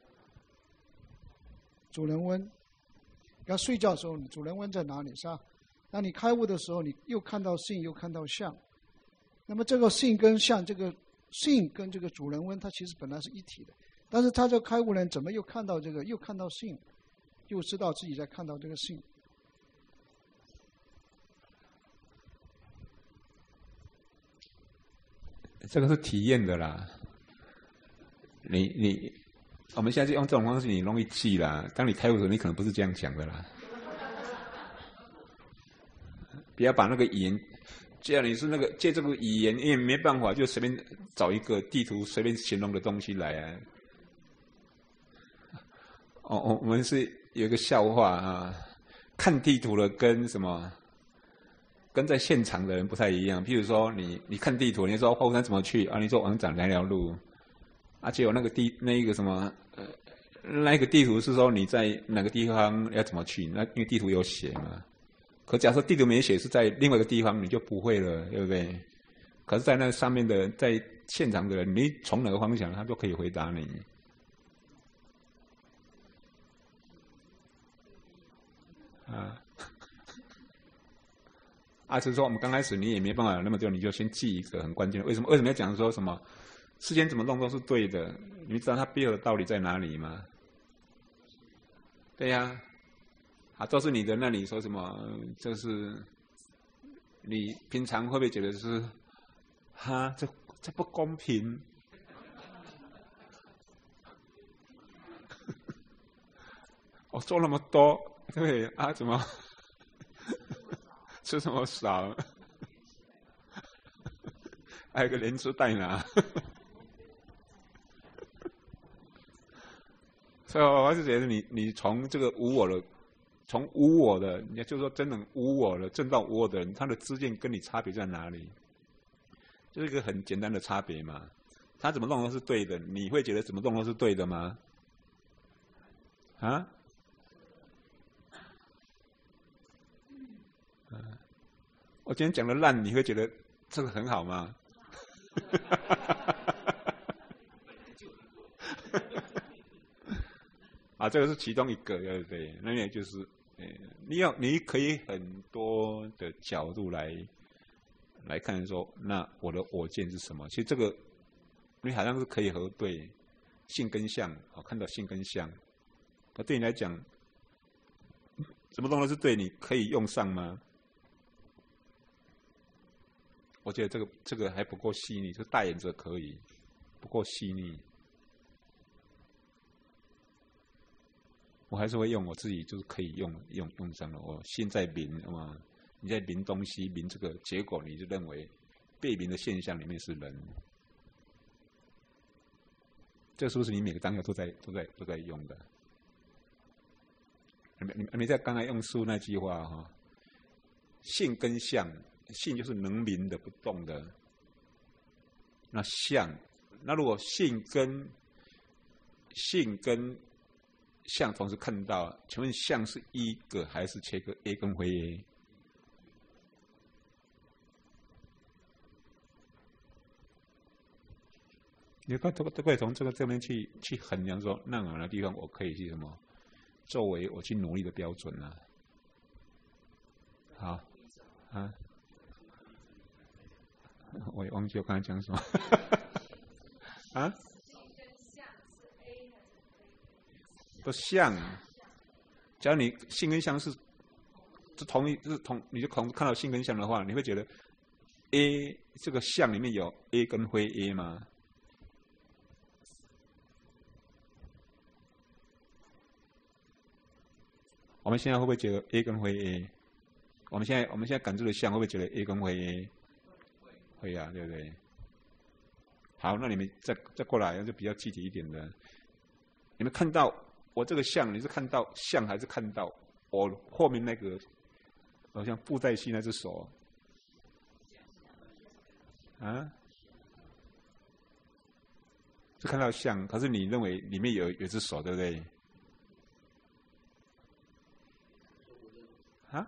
主人翁，要睡觉的时候，你主人翁在哪里？是吧？当你开悟的时候，你又看到性，又看到相。那么这个性跟相，这个性跟这个主人翁，它其实本来是一体的。但是他这开悟人怎么又看到这个，又看到性，又知道自己在看到这个性？ 这个是体验的啦。我们现在就用这种方式，你容易记啦。当你开悟的时候，你可能不是这样想的啦。不要把那个语言，既然你是借这个语言，因为没办法，就随便找一个地图随便形容的东西来啊。我们是有一个笑话啊，看地图的跟什么，跟在现场的人不太一样。譬如说，你看地图，你说后山怎么去啊？你说往长哪条路？而且有那个什么，那个地图是说你在哪个地方要怎么去？那因为地图有写嘛。可假设地图没写，是在另外一个地方，你就不会了，对不对？可是，在那上面的，在现场的人，你从哪个方向，他都可以回答你。就是说，我们刚开始你也没办法那么多，你就先记一个很关键的。为什么要讲说什么？世间怎么弄都是对的，你知道它背后的道理在哪里吗？对呀。都是你的那里说什么？就是你平常会不会觉得是，这不公平？我做那么多，对啊，怎么吃这么少？还有个连吃带拿。所以我是觉得你从这个无我的。从无我的，也就是说真正无我的、证到无我的人，他的知见跟你差别在哪里？就是一个很简单的差别嘛。他怎么弄都是对的，你会觉得怎么弄都是对的吗？我今天讲的烂，你会觉得这个很好吗？这个是其中一个，对不对？那也就是，你可以很多的角度来看说，那我的我见是什么？其实这个你好像是可以核对， 性跟相，看到性跟相，那对你来讲，什么东西是对你可以用上吗？我觉得这个还不够细腻，就大原则可以，不够细腻。我还是会用我自己，就是可以用上的。我心在明嘛，你在明东西，明这个结果，你就认为被明的现象里面是人。这是不是你每个当下都在用的？你在刚才用书那句话哈，性跟相，性就是能明的不动的，那相，那如果性跟相同时看到，请问相是一个还是切割 A 跟非 A？ 你都可以从这边去衡量说，那哪个地方我可以去什么，作为我去努力的标准啊？好，啊，我也忘记我刚才讲什么，啊？都像，假如你性跟相是你就看到性跟相的话，你会觉得 A 这个相里面有 A 跟非 A 吗？我们现在会不会觉得 A 跟非 A？ 我们现在感知的相会不会觉得 A 跟非 A？ 会啊，对不对？好，那你们再过来，就比较具体一点的，你们看到。我这个相，你是看到相还是看到我后面那个好像布袋戏那只手？啊？是看到相，可是你认为里面有只手，对不对？啊？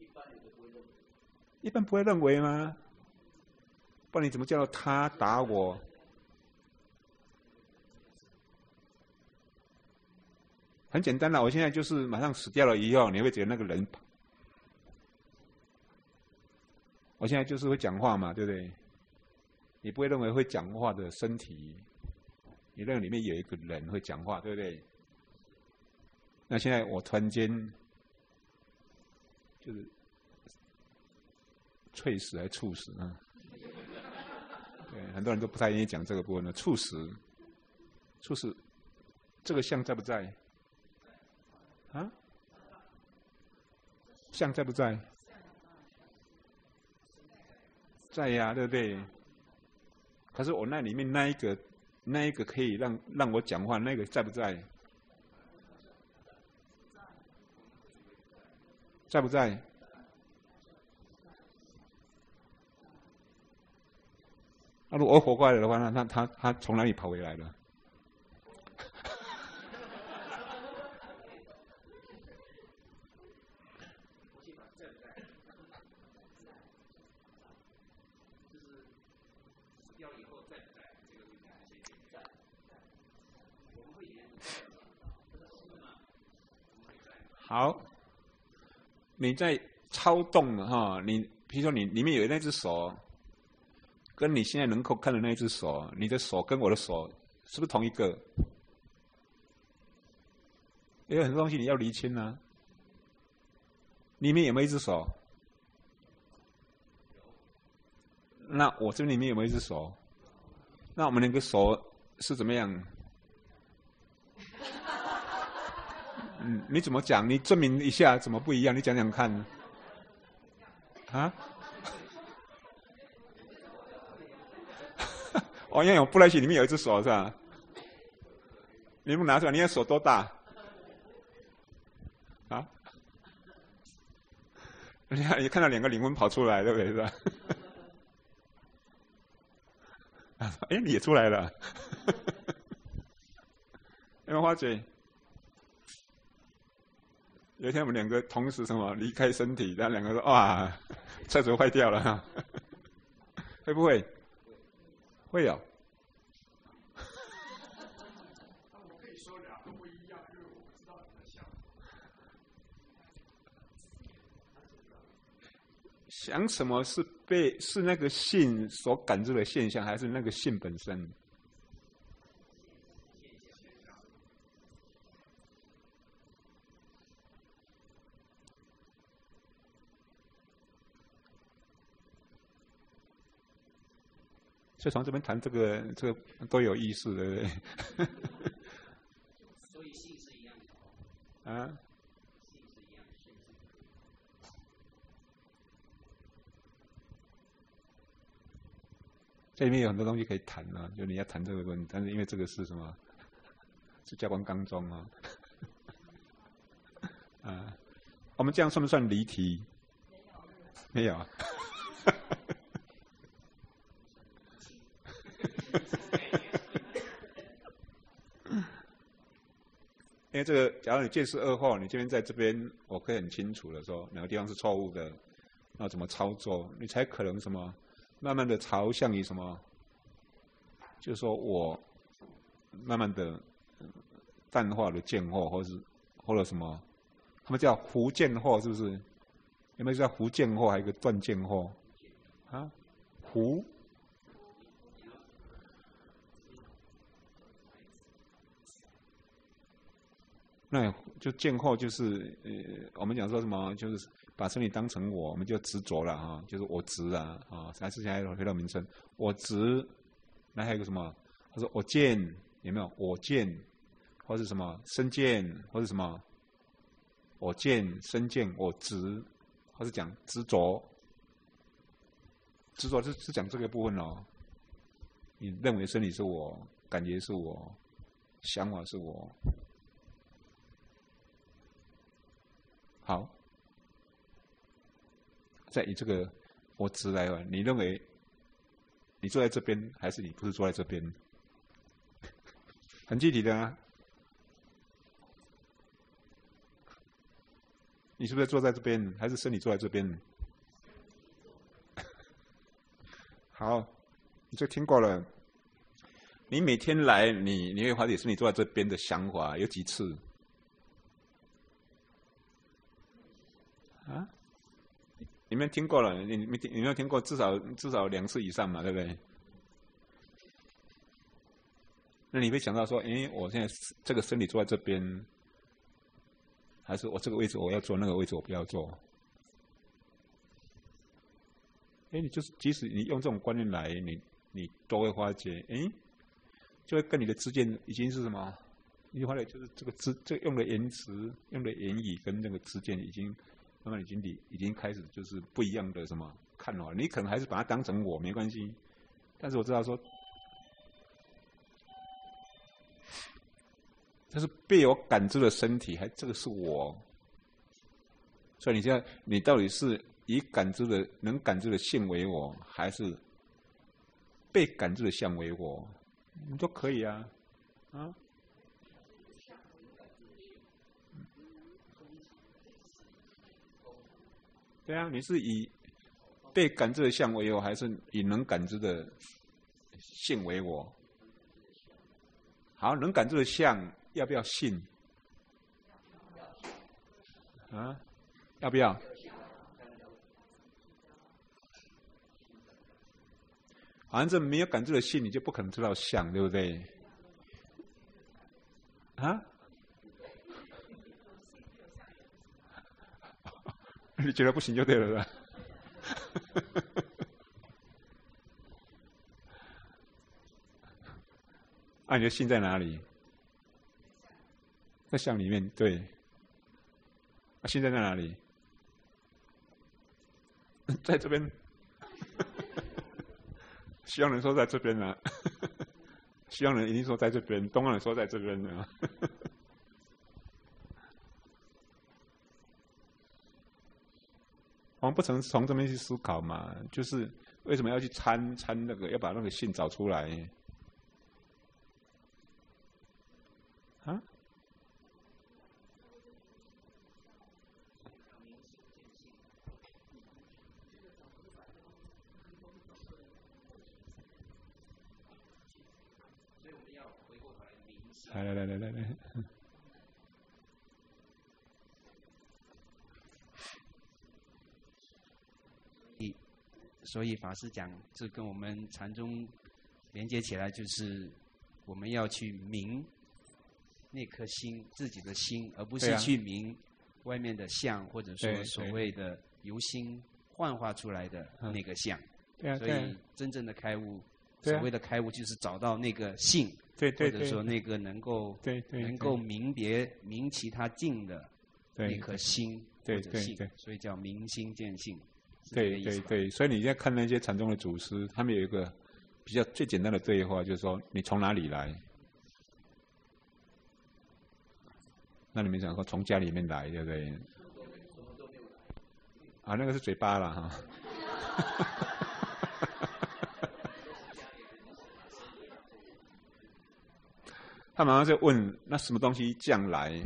一般不会认为吗？不然你怎么叫他打我？很简单啦，我现在就是马上死掉了以后，你会觉得那个人，我现在就是会讲话嘛，对不对？你不会认为会讲话的身体，你认为里面有一个人会讲话，对不对？那现在我突然间就是猝死还是猝死啊？对，很多人都不太愿意讲这个部分的猝死，这个相在不在？啊？相在不在？在呀，对不对？可是我那里面那一个可以让我讲话，那个在不在？在不在？如果我活过来的话，那他从哪里跑回来的？好，你在操动了哈，你比如说你里面有那只手，跟你现在能够看的那只手，你的手跟我的手是不是同一个？有很多东西你要厘清啊。里面有没有一只手？那我这边里面有没有一只手？那我们两个手是怎么样？你怎么讲？你证明一下怎么不一样？你讲讲看。啊？哦，因为我布袋戏里面有一只手是吧？你们拿出来，你的手多大？啊？你看到两个灵魂跑出来，对不对？是吧？哎，你也出来了。有没有发觉？有一天我们两个同时什么离开身体，然后两个说哇，厕所坏掉了，会不会？会有。 我可以说两个不一样，因为我不知道你的想法。 想什么是那个性所感知的现象，还是那个性本身？ 所以从这边谈这个都有意思，对不对？ 所以性是一样的。 啊？ 性是一样的。 这里面有很多东西可以谈啊，就你要谈这个问题，但是因为这个是什么？是教官纲中啊。啊，我们这样算不算离题？没有啊。因为这个，假如你见识恶后，你这边在这边，我可以很清楚的说哪个地方是错误的，那怎么操作，你才可能什么，慢慢的朝向于什么，就是说我慢慢的淡化了见惑，或者什么，他们叫胡见惑，是不是？有没有叫胡见惑，还有一个断见惑？啊，胡。那就见惑就是我们讲说什么，就是把身体当成我们就执着了哈，就是我执啊啊，还是现在回到名称，我执，那还有一个什么？他说我见，有没有？我见，或是什么身见，或是什么？我见身见我执，或是讲执着，执着是讲这个部分哦。你认为身体是我，感觉是我，想法是我。好，再以这个我执来玩，你认为你坐在这边，还是你不是坐在这边？很具体的啊，你是不是坐在这边，还是身体坐在这边？好，你就听过了。你每天来，你会发现是你坐在这边的想法有几次？啊，你们听过了？你没有听过？至少2次以上嘛，对不对？那你会想到说，我现在这个身体坐在这边，还是我这个位置我要坐，那个位置我不要坐？你就是即使你用这种观念来，你都会发觉，就会跟你的知见已经是什么？你发觉就是这个用的言辞、用的言语跟那个知见已经。慢慢已经开始就是不一样的什么看法，你可能还是把它当成我没关系，但是我知道说，这是被我感知的身体，还这个是我，所以你现在你到底是以能感知的性为我，还是被感知的相为我，你都可以啊，啊。对啊，你是以被感知的相为我，还是以能感知的性为我？好，能感知的相要不要信？啊，要不要？好像这没有感知的性，你就不可能知道相，对不对？啊？你觉得不行就对了，是吧？你的心在哪里？在相里面，对。心在哪里？在这边。西方人说在这边啊，西方人一定说在这边，东方人说在这边啊。我们不曾从这边去思考嘛，就是为什么要去参那个，要把那个性找出来？啊？来。 所以法师讲，这跟我们禅宗连接起来，就是我们要去明那颗心，自己的心，而不是去明外面的相，或者说所谓的由心幻化出来的那个相。所以真正的开悟所谓的开悟就是找到那个性， 对， 或者说那个能够明其他境的那颗心或者性，所以叫明心见性。 对，所以你在看那些禅宗的祖师，他们有一个比较最简单的对话，就是说你从哪里来？那你们讲说从家里面来，对不对？啊，那个是嘴巴了哈。他马上就问：那什么东西将来？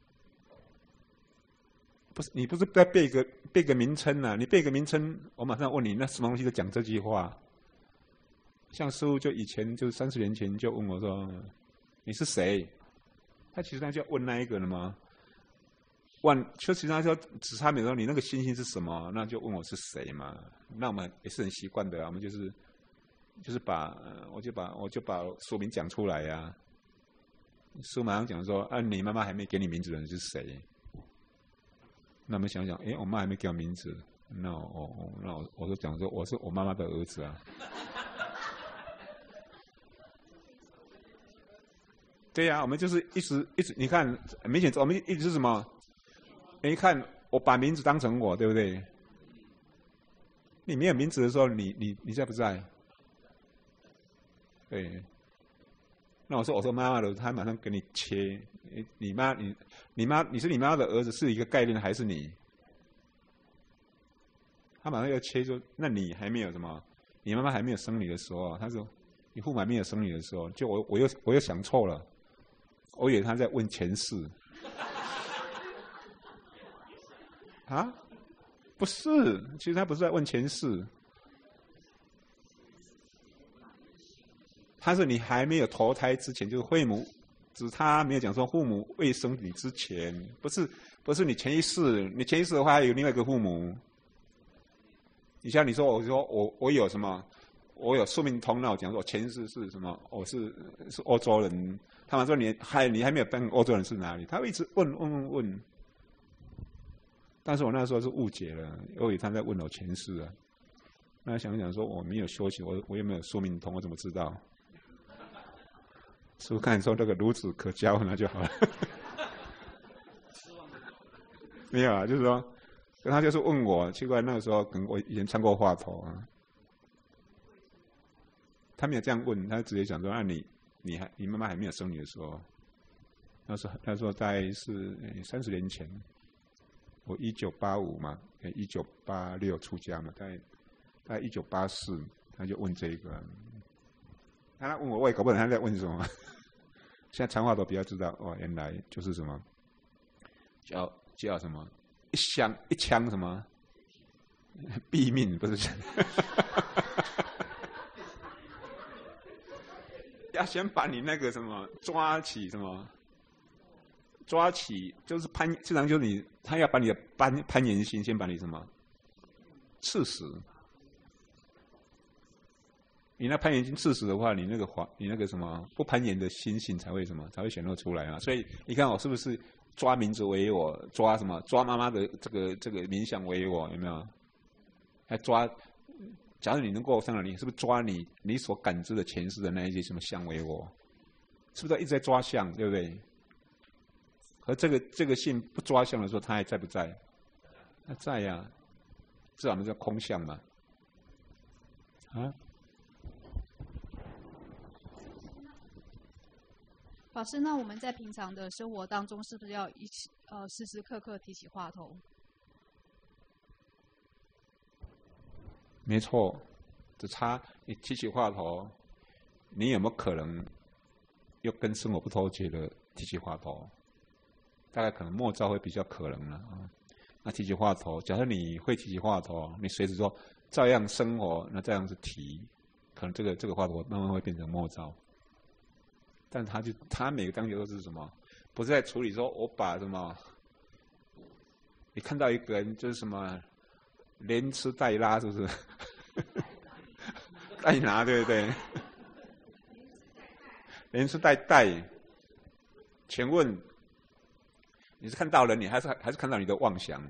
不是你不是在背个名称啊？你背个名称，我马上问你，那什么东西就讲这句话？像师父就以前就30年前就问我说：你是谁？他其实他就要问那一个了嘛。就其实他说只差没说你那个心性是什么，那就问我是谁嘛。那我们也是很习惯的啊，我们就是我就把书名讲出来呀、啊。书马上讲说啊，你妈妈还没给你名字的人是谁？那我们想想，我妈还没给我名字，那我就讲说我是我妈妈的儿子啊。对呀、我们就是一直，你看，明显我们一直是什么？你看，我把名字当成我，对不对？你没有名字的时候，你在不在？对。那我说妈妈的，他马上给你切。你是你妈妈的儿子，是一个概念还是你？他马上要切说，那你还没有什么？你妈妈还没有生你的时候，他说你父母还没有生你的时候，就我又想错了。我以为他在问前世，啊，不是，其实他不是在问前世，他是你还没有投胎之前，就是父母，只他没有讲说父母未生你之前，不是你前一世，你前一世的话还有另外一个父母。你像你说，我有什么？我有宿命通，那我讲说我前世是什么？我是欧洲人。他们说你还没有当欧洲人是哪里？他会一直问。但是我那时候是误解了，我以为他在问我前世啊。那想说我没有修行，我又没有宿命通，我怎么知道？师父看说这个孺子可教，那就好了。没有啊，就是说，他就是问我，奇怪那个时候可能我以前穿过话头啊。他没有这样问，他直接讲说：“啊，你妈妈还没有生你的时候，那时候大概是30年前，我1985嘛，1986出家嘛，大概1984，他就问这个，他问我也搞不懂他在问什么。现在长话都比较知道，哦，原来就是什么叫什么一枪什么毙命，不是？要先把你那个什么抓起，就是经常就是他要把你的攀岩心先把你什么刺死。你那攀岩心刺死的话，你那个什么不攀岩的心性才会显露出来啊。所以你看我是不是抓名字为我，抓什么抓妈妈的这个名相为我，有没有？还抓。假如你能够上了，你是不是抓你所感知的前世的那一些什么相为我？是不是一直在抓相，对不对？而这个性不抓相的时候，它还在不在？它在呀、啊，至少我们叫空相嘛。啊？ 法师，那我们在平常的生活当中，是不是要时时刻刻提起话头？ 没错，只差你提起话头，你有没有可能又跟生活不脱节的提起话头？大概可能末照会比较可能了啊。那提起话头，假设你会提起话头，你随时说照样生活，那这样是提，可能这个话头慢慢会变成末照。但他每个章节都是什么？不是在处理说我把什么？你看到一个人就是什么？连吃带拉，是不是？带拿，对不对？连吃带带。请问，你是看到人，你还是看到你的妄想？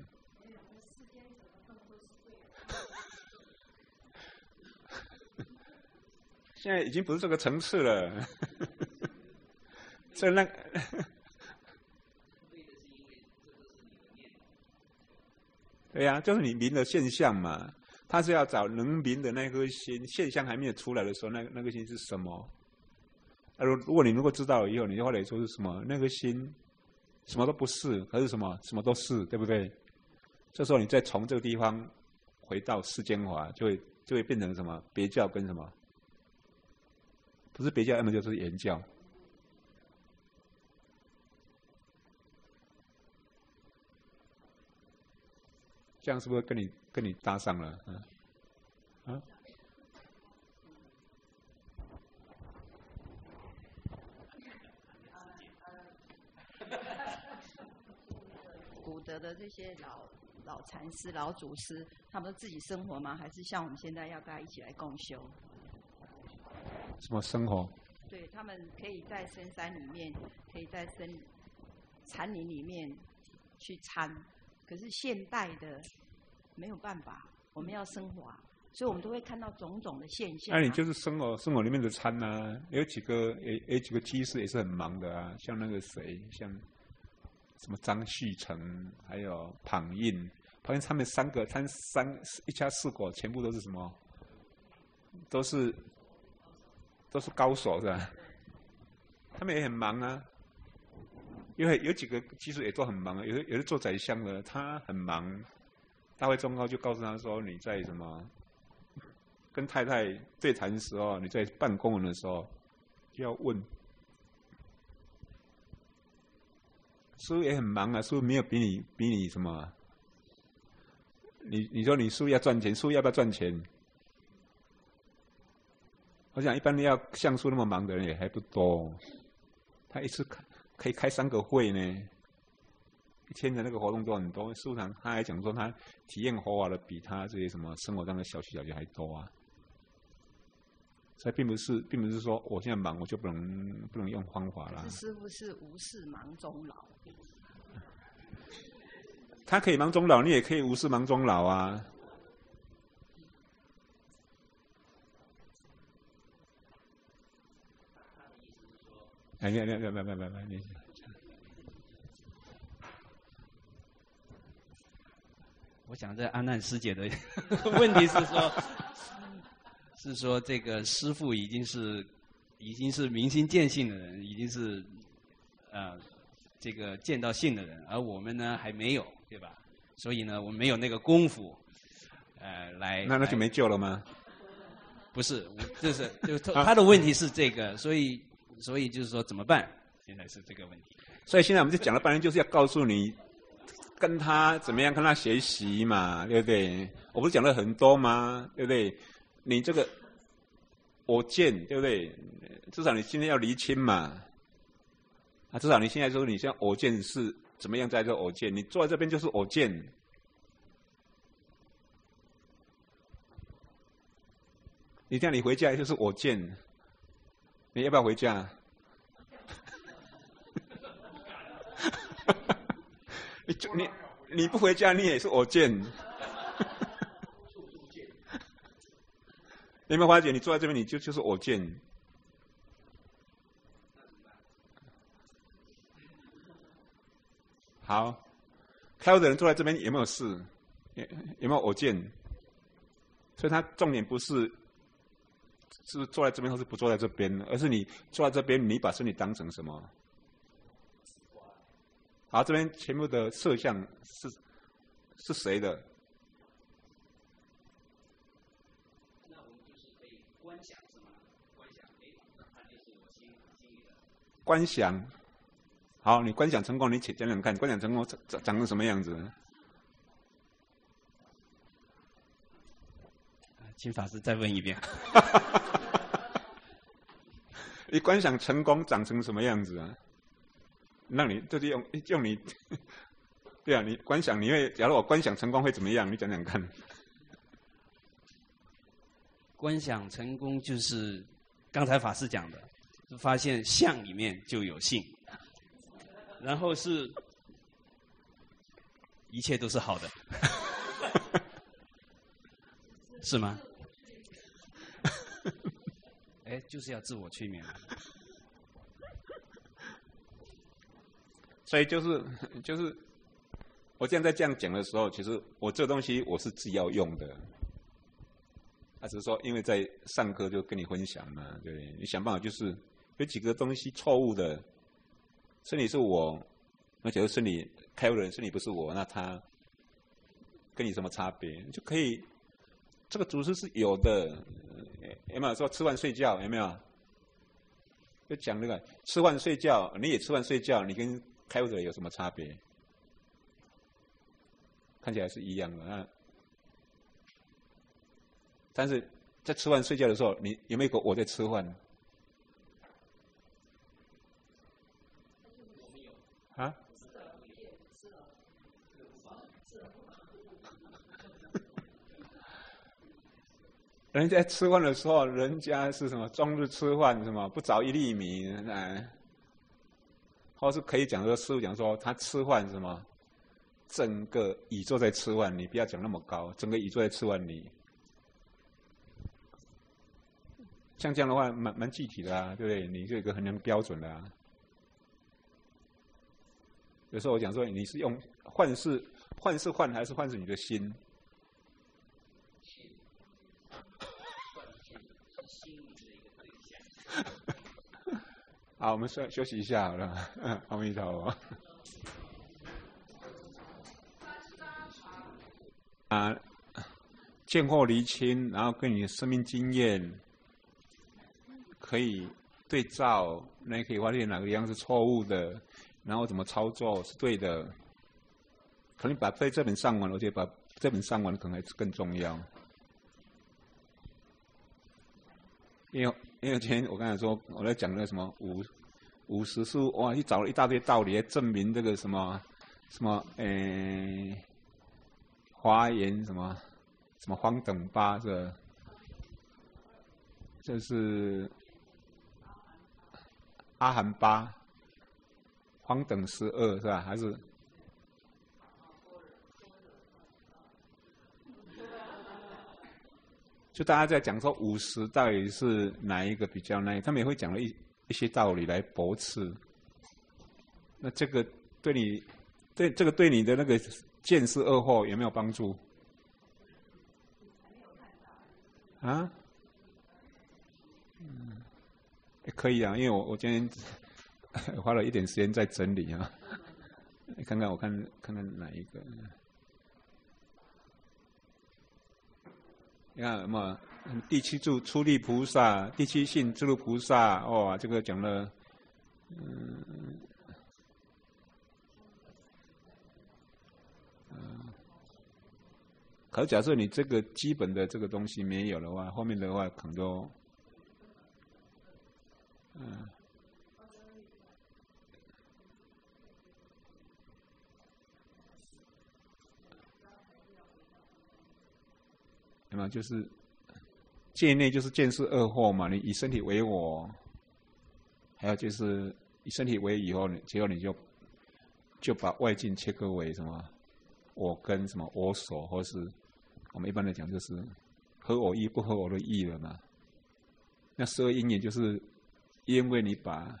现在已经不是这个层次了。所以那对呀、就是你明的现象嘛。他是要找能明的那颗心，现象还没有出来的时候，那个心是什么？如果你如果知道了以后，你就后来说是什么？那个心什么都不是，可是什么都是，对不对？这时候你再从这个地方回到世间法，就会变成什么？别教跟什么？不是别教，要么就是言教。这样是不是跟你搭上了？啊？ 古德的这些老禅师、老祖师，他们自己生活吗？还是像我们现在要大家一起来共修？ 什么生活？ 对，他们可以在深山里面，可以在禅林里面去参。可是现代的没有办法，我们要升华，所以我们都会看到种种的现象。 那你就是生活里面的参啊，有几个居士也是很忙的啊，像那个谁，像什么张旭成，还有庞印他们一家四口全部都是什么？都是高手是吧？他们也很忙啊。因为有几个居士也都很忙，有的做宰相的，他很忙。大会忠告就告诉他说：“你在什么跟太太对谈的时候，你在办公文的时候，就要问。”师父也很忙啊，师父没有比你什么？你说你师父要赚钱，师父要不要赚钱？我想一般要像师父那么忙的人也还不多，他一次可以开3个会呢，一天的那个活动都很多。师父他还讲说，他体验佛法的比他这些什么生活上的小趣还多啊。所以并不是说我现在忙我就不能用方法啦。 师父是无事忙终老。 他可以忙终老，你也可以无事忙终老啊。哎，别，你。 我想这阿难师姐的问题是说这个师父已经是明心见性的人，已经是这个见到性的人，而我们呢还没有，对吧？所以呢，我们没有那个功夫， 那就没救了吗？ 不是，就他的问题是这个，所以就是说怎么办？现在是这个问题。 所以现在我们就讲了半天，就是要告诉你，跟他怎么样跟他学习嘛，对不对？我不是讲了很多吗？对不对？你这个我见，对不对？至少你今天要厘清嘛。至少你现在说你像我见是怎么样在这我见，你坐在这边就是我见。你这样你回家就是我见，你要不要回家？你不回家你也是我见。你有没有发觉你坐在这边你就是我见？好，开悟的人坐在这边有没有事？有没有我见？所以他重点不是坐在这边或是不坐在这边，而是你坐在这边，你把身体当成什么？好，这边全部的摄像是谁的？ 那我们就是可以观想是吗？观想可以，它就是我心里的。 观想。好，你观想成功，你讲讲看，观想成功长成什么样子？ 请法师再问一遍。 你观想成功长成什么样子啊？让你就是用你，对啊，你观想你会，假如我观想成功会怎么样？你讲讲看。 观想成功就是刚才法师讲的，就发现相里面就有性。然后是一切都是好的，是吗？ 就是要自我催眠。 所以就是我现在这样讲的时候，其实我这个东西我是自己要用的，只是说因为在上课就跟你分享嘛，对不对？你想办法就是有几个东西错误的，身体是我，那假如身体开悟的人身体不是我，那他跟你什么差别？就可以，这个组织是有的，有没有说吃饭睡觉？有没有？就讲那个吃饭睡觉，你也吃饭睡觉，你跟开悟的人有什么差别？看起来是一样的，但是在吃饭睡觉的时候，你有没有我在吃饭？啊？人家吃饭的时候，人家是什么？终日吃饭，什么不着一粒米，或是可以讲说，师父讲说，他吃饭什么？整个宇宙在吃饭，你不要讲那么高，整个宇宙在吃饭你。像这样的话，蛮具体的啊，对不对？你这个衡量标准的啊。有时候我讲说，你是用幻是还是幻是你的心？好，我们休息一下好了。阿弥陀佛。见惑厘清，然后跟你的生命经验可以对照，那可以发现哪个地方是错误的，然后怎么操作是对的。可能把这本上完，我觉得把这本上完可能还更重要。因为今天我刚才说我在讲那个什么五十数，哇，去找了一大堆道理来证明这个什么华严什么方等八这是阿含八，方等12是吧？还是？就大家在讲说50到底是哪一个比较那，他们也会讲了一些道理来驳斥。那这个对你的那个见识恶惑有没有帮助？啊？可以啊，因为我今天花了一点时间在整理啊，看看哪一个。你看有没有第七住出离菩萨，第七性智路菩萨，哇，这个讲了，可是假设你这个基本的这个东西没有的话，后面的话可能都，那么就是界内就是见识恶惑嘛，你以身体为我，还有就是以身体为以后，结果你就把外境切割为什么我跟什么我所，或是我们一般来讲就是合我意不合我的意了嘛。那12因缘就是因为你把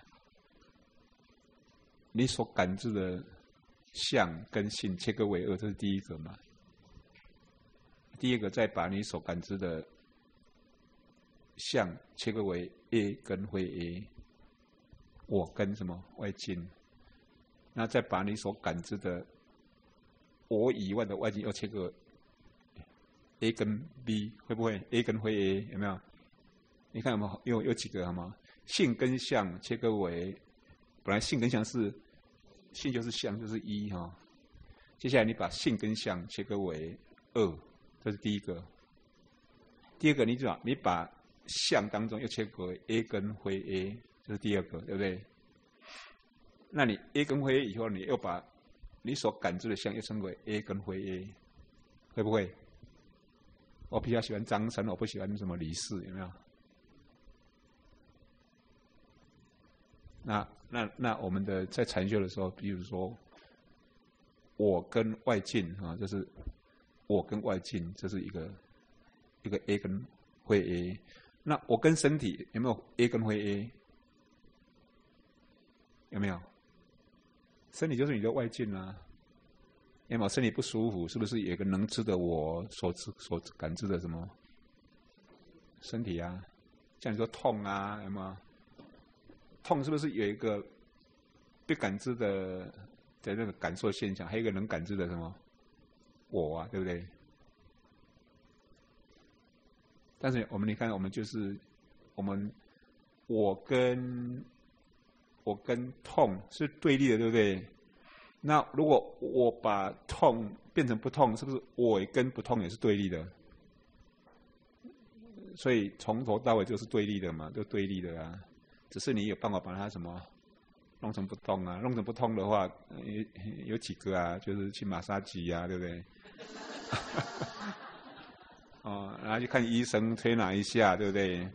你所感知的相跟性切割为2，这是第一个嘛。第二个再把你所感知的相切割为 A 跟非 A， 我跟什么外境，那再把你所感知的我以外的外境又切割 A 跟 B， 会不会 A 跟非 A 有没有？你看有没有有几个好吗？性跟相切割为，本来性跟相是性就是相就是1哈，接下来你把性跟相切割为2。这是第一个。第二个，你把相当中又切割为 A 跟非 A， 这是第二个，对不对？那你 A 跟非 A 以后，你又把你所感知的相又称为 A 跟非 A， 会不会？我比较喜欢张晨，我不喜欢什么李四，有没有？那我们的在禅修的时候，比如说我跟外境啊，就是。我跟外境，这是一个 A 跟非 A， 那我跟身体有没有 A 跟非 A？ 有没有？身体就是你的外境啊。有没有身体不舒服？是不是有一个能知的我所感知的什么身体啊？像你说痛啊，有没有？痛是不是有一个被感知的那个感受现象？还有一个能感知的什么我啊，对不对？但是你看，我们就是我跟痛是对立的，对不对？那如果我把痛变成不痛，是不是我跟不痛也是对立的？所以从头到尾就是对立的嘛，就对立的啊。只是你有办法把它什么弄成不痛啊？弄成不痛的话，有几个啊？就是去马杀鸡啊，对不对？哦，然后去看医生推拿一下，对不对？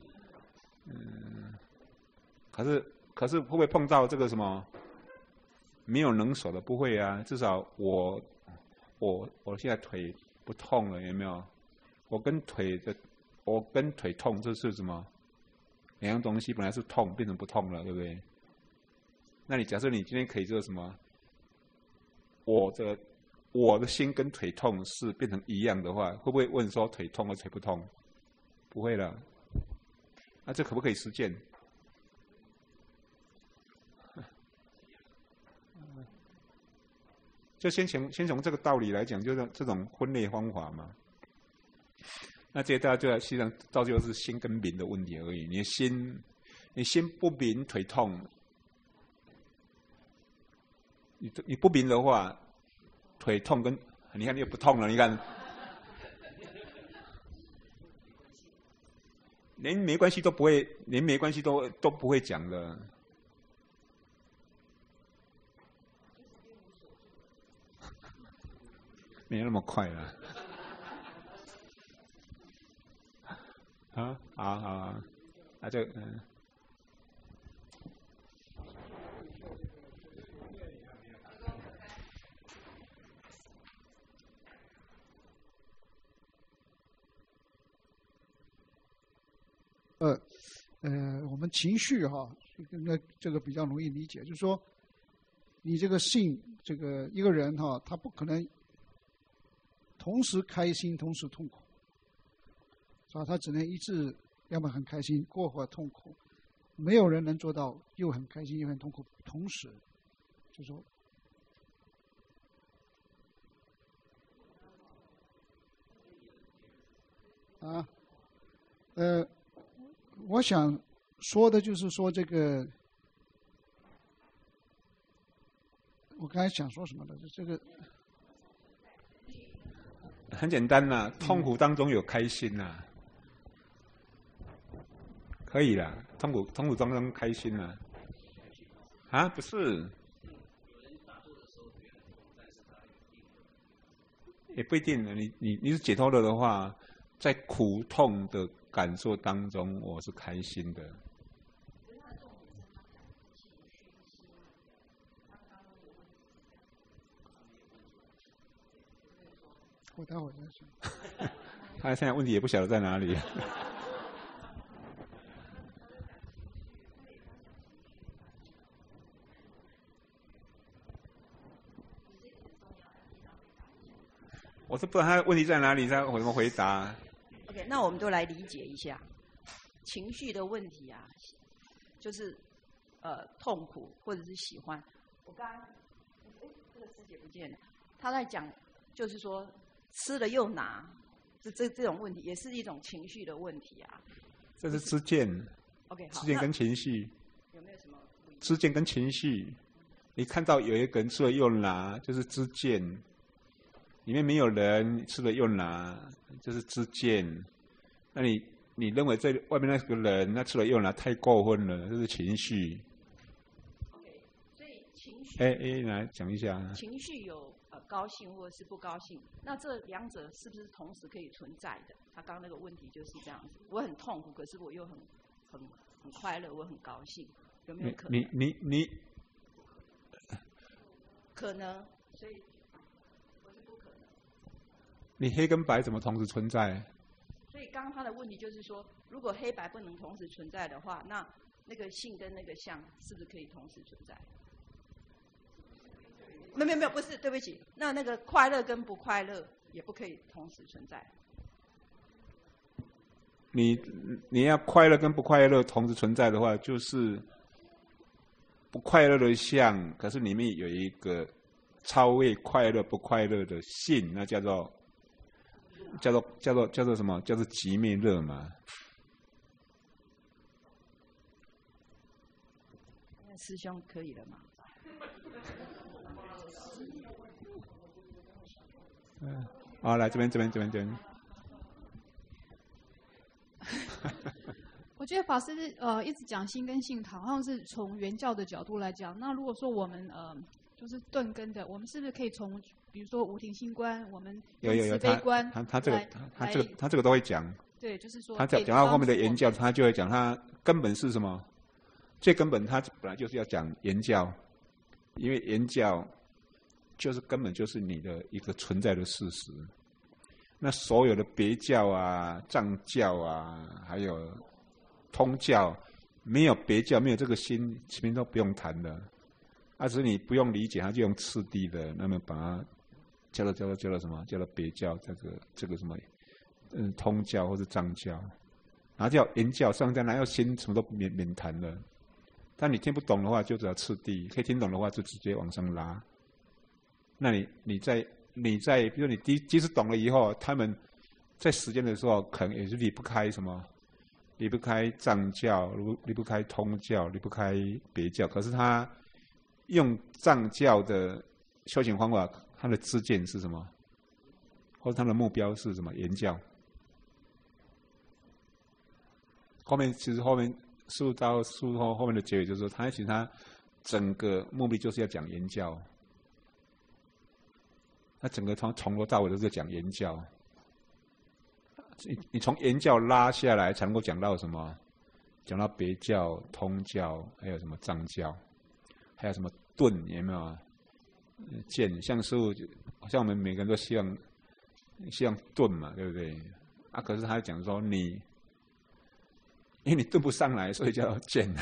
可是会不会碰到这个什么没有能手的？不会啊，至少我现在腿不痛了，有没有？我跟腿痛，这是什么？两样东西本来是痛，变成不痛了，对不对？那你假设你今天可以做什么？我的心跟腿痛是变成一样的话，会不会问说腿痛或腿不痛？不会了。那这可不可以实践？就先从这个道理来讲，就是这种分类方法嘛。那这些大家就实际上到最后是心跟明的问题而已。你心不明，腿痛。你不明的话，腿痛跟你看你也不痛了，你看，连没关系都不会，连没关系都不会讲的。没有那么快了。好，那就我们情绪哈，这个比较容易理解，就是说，你这个性，这个一个人哈，他不可能同时开心，同时痛苦，是吧？他只能一致，要么很开心，过会儿痛苦，没有人能做到又很开心又很痛苦，同时，就说。我想说的就是说这个，我刚才想说什么来着？这个很简单啦，痛苦当中有开心啦，可以啦，痛苦当中开心啦。啊，不是，也不一定的。你是解脱了的话，在苦痛的感受当中，我是开心的。 我待会儿再说。 他现在问题也不晓得在哪里。我是不知道他的问题在哪里，他怎么回答 ？OK， 那我们都来理解一下情绪的问题啊，就是痛苦或者是喜欢。我刚刚这个师姐不见了，她在讲就是说吃了又拿，这种问题也是一种情绪的问题啊。 这是知见。 OK， 好。 知见跟情绪有没有什么不一样？ 知见跟情绪，你看到有一个人吃了又拿，就是知见。里面没有人，吃了又拿，这是知见。那你认为在外面那个人，他吃了又拿太过分了，这是情绪。 OK， 所以情绪。 来讲一下。 情绪有高兴或者是不高兴，那这两者是不是同时可以存在的？他刚刚那个问题就是这样子，我很痛苦，可是我又很快乐，我很高兴，有没有可能？ 你可能，所以。你黑跟白怎么同时存在？ 所以刚刚他的问题就是说，如果黑白不能同时存在的话，那个性跟那个相是不是可以同时存在？没有，不是，对不起，那个快乐跟不快乐也不可以同时存在。 你要快乐跟不快乐同时存在的话，就是不快乐的相，可是里面有一个超越快乐不快乐的性，那叫做什么？叫做寂灭乐嘛。 那师兄可以了吗？ 好，来这边。 我觉得法师一直讲心跟性，好像是从原教的角度来讲。那如果说我们就是顿根的，我们是不是可以从比如说无停心观，我们有慈悲观， 他这个都会讲。 对，就是说他讲到后面的言教，他就会讲他根本是什么？最根本，他本来就是要讲言教，因为言教就是根本就是你的一个存在的事实。那所有的别教啊、藏教啊，还有通教，没有别教，没有这个心，前面都不用谈的。只是你不用理解，他就用次第的，那么把它叫做什么？叫做别教，这个什么？通教或是藏教，然后叫言教，上在哪要心，什么都免谈了。但你听不懂的话，就只要次第；可以听懂的话，就直接往上拉。那你在，比如你即使懂了以后，他们在实践的时候，可能也是离不开什么，离不开藏教，离不开通教，离不开别教。可是他用藏教的修行方法，他的知见是什么？或者他的目标是什么？言教。后面述到后面的结尾，就是说，其实他整个目的就是要讲言教。他整个从头到尾都是讲言教。你从言教拉下来，才能够讲到什么？讲到别教、通教，还有什么藏教，还有什么顿，有没有？见，像师父，像我们每个人都希望顿嘛，对不对？可是他讲说因为你顿不上来，所以叫见。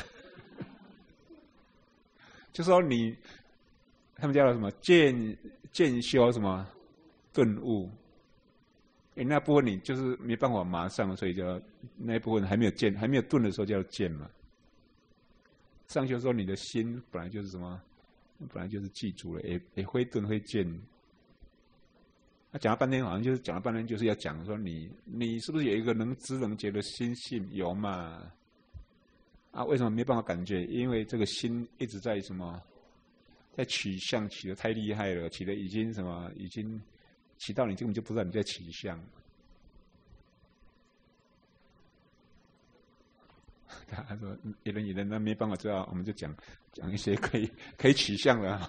就说他们叫什么见修什么顿悟，那部分你就是没办法马上，所以叫那一部分还没有顿的时候叫见嘛。上修说你的心本来就是什么？本来就是记住了，也会顿会见。讲了半天，好像就是讲了半天，就是要讲说你是不是有一个能知能觉的心性？有嘛？为什么没办法感觉？因为这个心一直在什么？在取相，取得太厉害了，取得已经取到你根本就不知道你在取相。他说一人那没办法知道，我们就讲一些可以取相的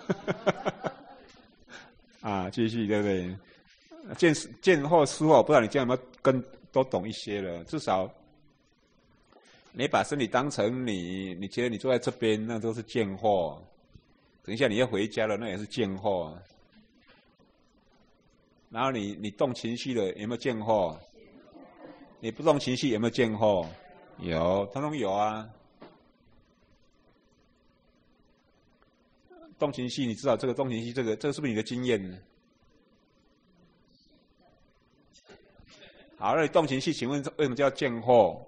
继续对不对？见惑思惑，不知道你这样有没有都懂一些了？至少你把身体当成你觉得你坐在这边，那都是见惑。等一下你要回家了，那也是见惑。然后你动情绪了，有没有见惑？你不动情绪有没有见惑？有，通通有啊。动情绪，你知道这个动情绪，这个是不是你的经验呢？好，那你动情绪，请问为什么叫见惑？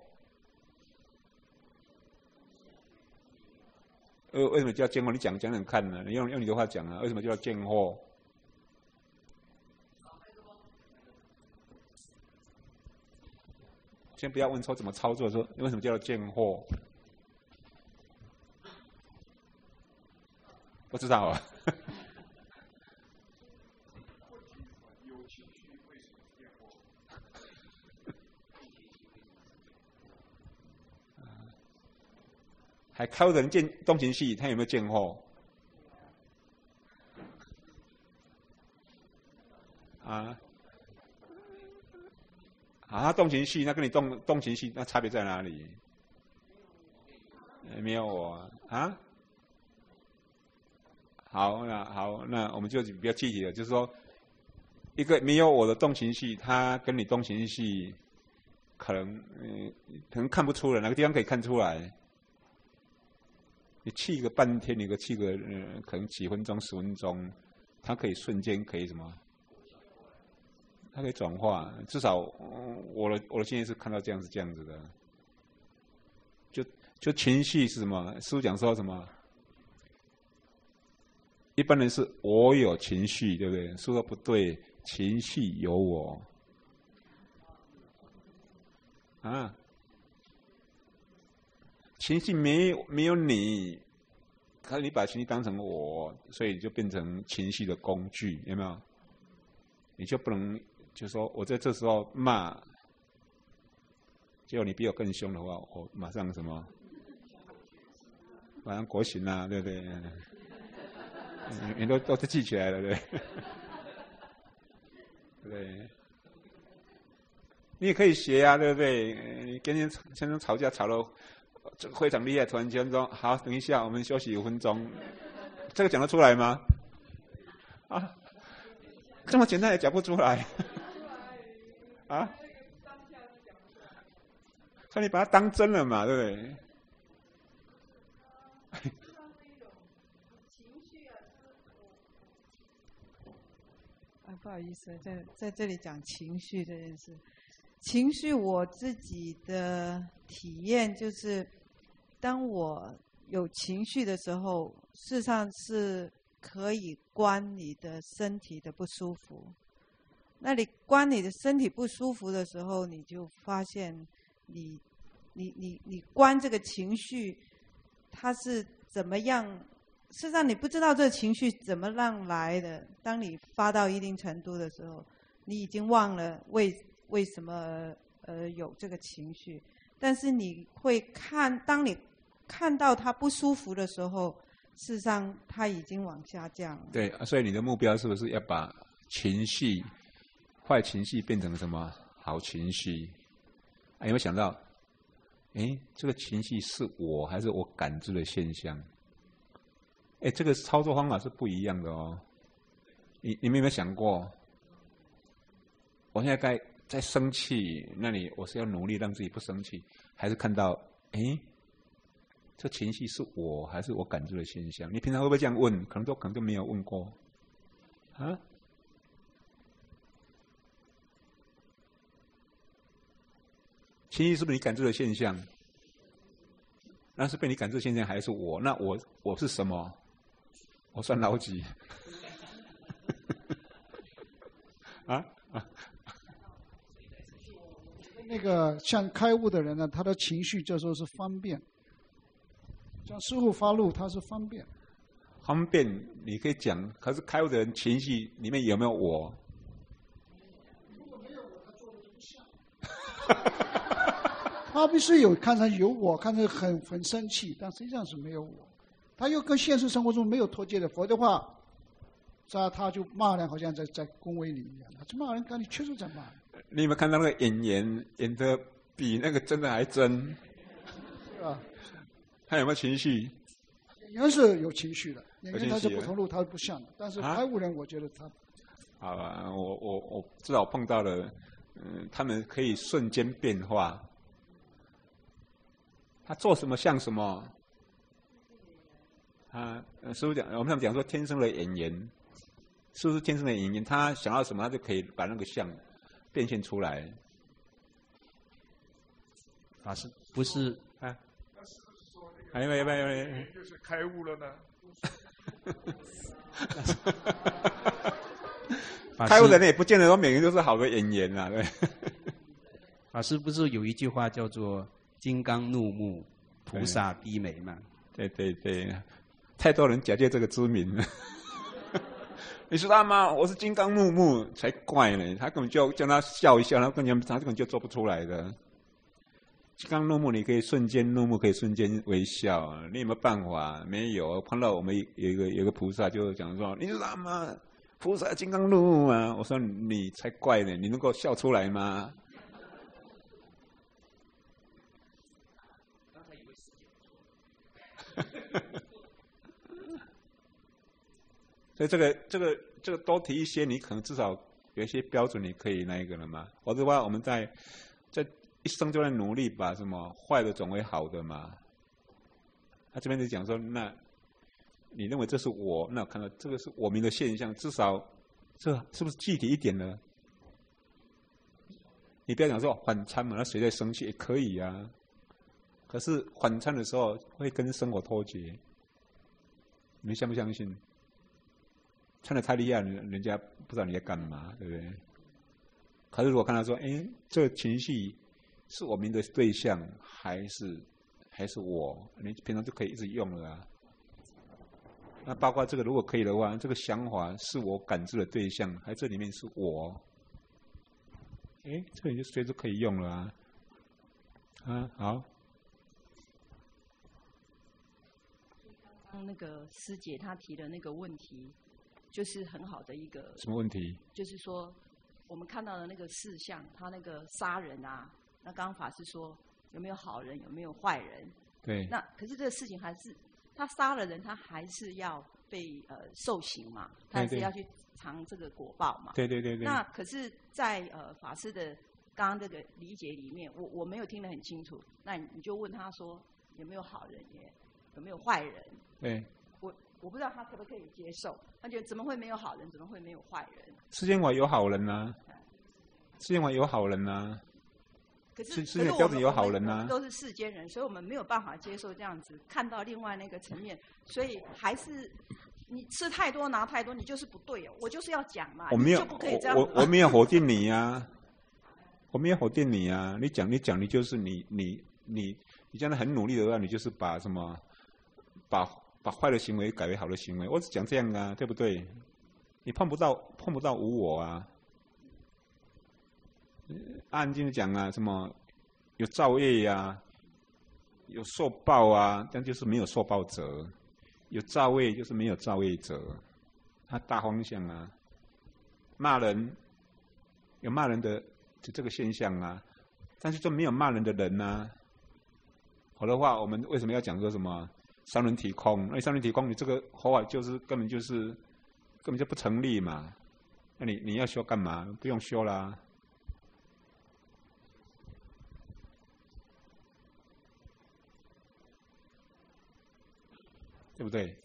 为什么叫见惑？你讲看呢？你用你的话讲啊，为什么叫见惑？先不要问说怎么操作，说为什么叫见惑？不知道啊。还开悟的人见动情绪，他有没有见惑？他动情绪，那跟你动情绪，那差别在哪里？没有我啊。好，那我们就比较具体的，就是说，一个没有我的动情绪，他跟你动情绪， 可能看不出来，哪个地方可以看出来？你气个半天，你气个可能几分钟、10分钟，它可以瞬间可以什么？它可以转化。至少我的经验是看到这样子的。就情绪是什么？师父讲说什么？一般人是我有情绪，对不对？师父说不对，情绪有我。啊，情绪没有你，可是你把情绪当成我，所以就变成情绪的工具，有没有？你就不能就说我在这时候骂，结果你比我更凶的话，我马上什么？马上国刑啊，对不对？你都记起来了，对不对？对。你也可以学啊，对不对？你跟人先生吵架吵得非常厉害，突然间说好，等一下我们休息5分钟，这个讲得出来吗？啊，这么简单也讲不出来，啊？所以你把它当真了嘛，对不对？ 不好意思，在这里讲情绪这件事。情绪我自己的体验就是，当我有情绪的时候，事实上是可以关你的身体的不舒服。那你关你的身体不舒服的时候，你就发现你关这个情绪，它是怎么样？事实上你不知道这个情绪怎么让来的。当你发到一定程度的时候，你已经忘了为什么有这个情绪，但是你会当你看到它不舒服的时候，事实上它已经往下降了。 对，所以你的目标是不是要把情绪、坏情绪变成什么好情绪？有没有想到，这个情绪是我还是我感知的现象？这个操作方法是不一样的哦。你们有没有想过，我现在在生气，那我是要努力让自己不生气，还是看到，这情绪是我还是我感知的现象？你平常会不会这样问？可能都没有问过，啊？情绪是不是你感知的现象？那是被你感知的现象，还是我？那我是什么？我算老几？啊？ 那个像开悟的人呢，他的情绪这时候是方便。像师父发怒，他是方便。 方便你可以讲，可是开悟的人情绪里面有没有我？ 如果没有我，他做的不像。他必须看上有我，看上很生气，但实际上是没有我。他又跟现实生活中没有脱节的，否则的话，他就骂人，好像在恭维你一样。他骂人，你确实在骂人。 你有没有看到那个演员演的比那个真的还真？ 是吧？ 他有没有情绪？ 演员是有情绪的，演员他是不同路，他是不像的。但是开悟人，我觉得他。 好吧，我至少碰到了，他们可以瞬间变化。他做什么像什么？师父讲，我们讲说天生的演员，是不是天生的演员？他想要什么，他就可以把那个像变现出来。 法师不是啊？有就是开悟了呢。 开悟的人也不见得说每个人都是好的演员啊，对。 法师不是有一句话叫做“金刚怒目，菩萨低眉”嘛？ 对对对，太多人假借这个之名了。你说他吗？我是金刚怒目才怪呢，他根本就叫他笑一笑，他根本就做不出来的。金刚怒目，你可以瞬间怒目，可以瞬间微笑，你有没有办法？没有。碰到我们有一个菩萨就讲说：“你知道吗？菩萨金刚怒目啊！”我说：“你才怪呢，你能够笑出来吗？”所以这个多提一些，你可能至少有一些标准，你可以那一个了嘛。否则的话，我们在一生就在努力把什么坏的转为好的嘛。他这边就讲说，那你认为这是我？那我看到这个是我们的现象，至少这是不是具体一点呢？你不要讲说反餐嘛，那谁在生气也可以啊。可是反餐的时候会跟生活脱节，你们相不相信？穿得太厉害，人家不知道你在干嘛，对不对？可是如果看到说，哎，这个情绪是我们的对象，还是我？你平常就可以一直用了啊。那包括这个，如果可以的话，这个想法是我感知的对象，还这里面是我？哎，这里就随时可以用了啊。啊，好。 刚刚那个师姐她提的那个问题，就是很好的一个。 什么问题？ 就是说，我们看到的那个事项，他那个杀人啊，那刚刚法师说有没有好人，有没有坏人？ 对。 那可是这个事情还是他杀了人，他还是要被受刑嘛，他还是要去尝这个果报嘛。 对对对对。 那可是在，法师的刚刚这个理解里面，我没有听得很清楚。那你就问他说有没有好人也有没有坏人？ 对。 我不知道他可不可以接受，他觉得怎么会没有好人，怎么会没有坏人？ 世间法有好人啊，世间法有好人啊。 可是世间标准有好人啊。 我们都是世间人，所以我们没有办法接受这样子，看到另外那个层面，所以还是你吃太多拿太多，你就是不对哦。我就是要讲嘛， 我没有， 你就不可以这样。 我没有否定你啊，我没有否定你啊。你讲，你就是你这样很努力的话，你就是把什么把坏的行为改为好的行为，我只讲这样啊，对不对？你碰不到无我啊。按经讲啊，什么有造业呀，有受报啊，但就是没有受报者；有造业就是没有造业者。它大方向啊，骂人有骂人的这个现象啊，但是就没有骂人的人啊。好的话，我们为什么要讲说什么？三轮体空，那三轮体空，你这个佛法就是根本就不成立嘛。那你要修干嘛？不用修啦。对不对？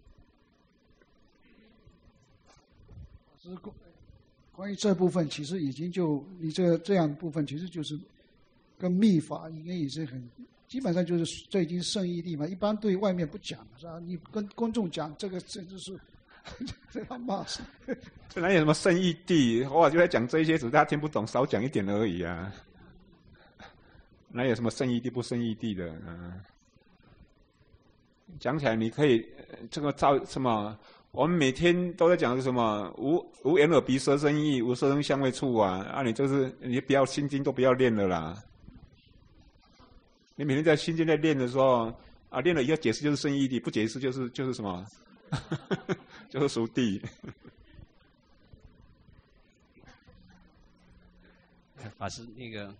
关于这部分，其实已经你这样部分，其实就是跟密法应该也是很。基本上就是这已经圣义地嘛，一般对外面不讲是吧？你跟公众讲这就是这样骂死。 这哪有什么圣义地？我就在讲这些，只是他听不懂，少讲一点而已啊。哪有什么圣义地不圣义地的？讲起来你可以这个照什么？我们每天都在讲什么无眼耳鼻舌身意，无色声香味触啊！你不要心经都不要练了啦。你每天在心经在练的时候啊，练了以后解释就是圣义地，不解释就是什么，就是属地。 法师，那个，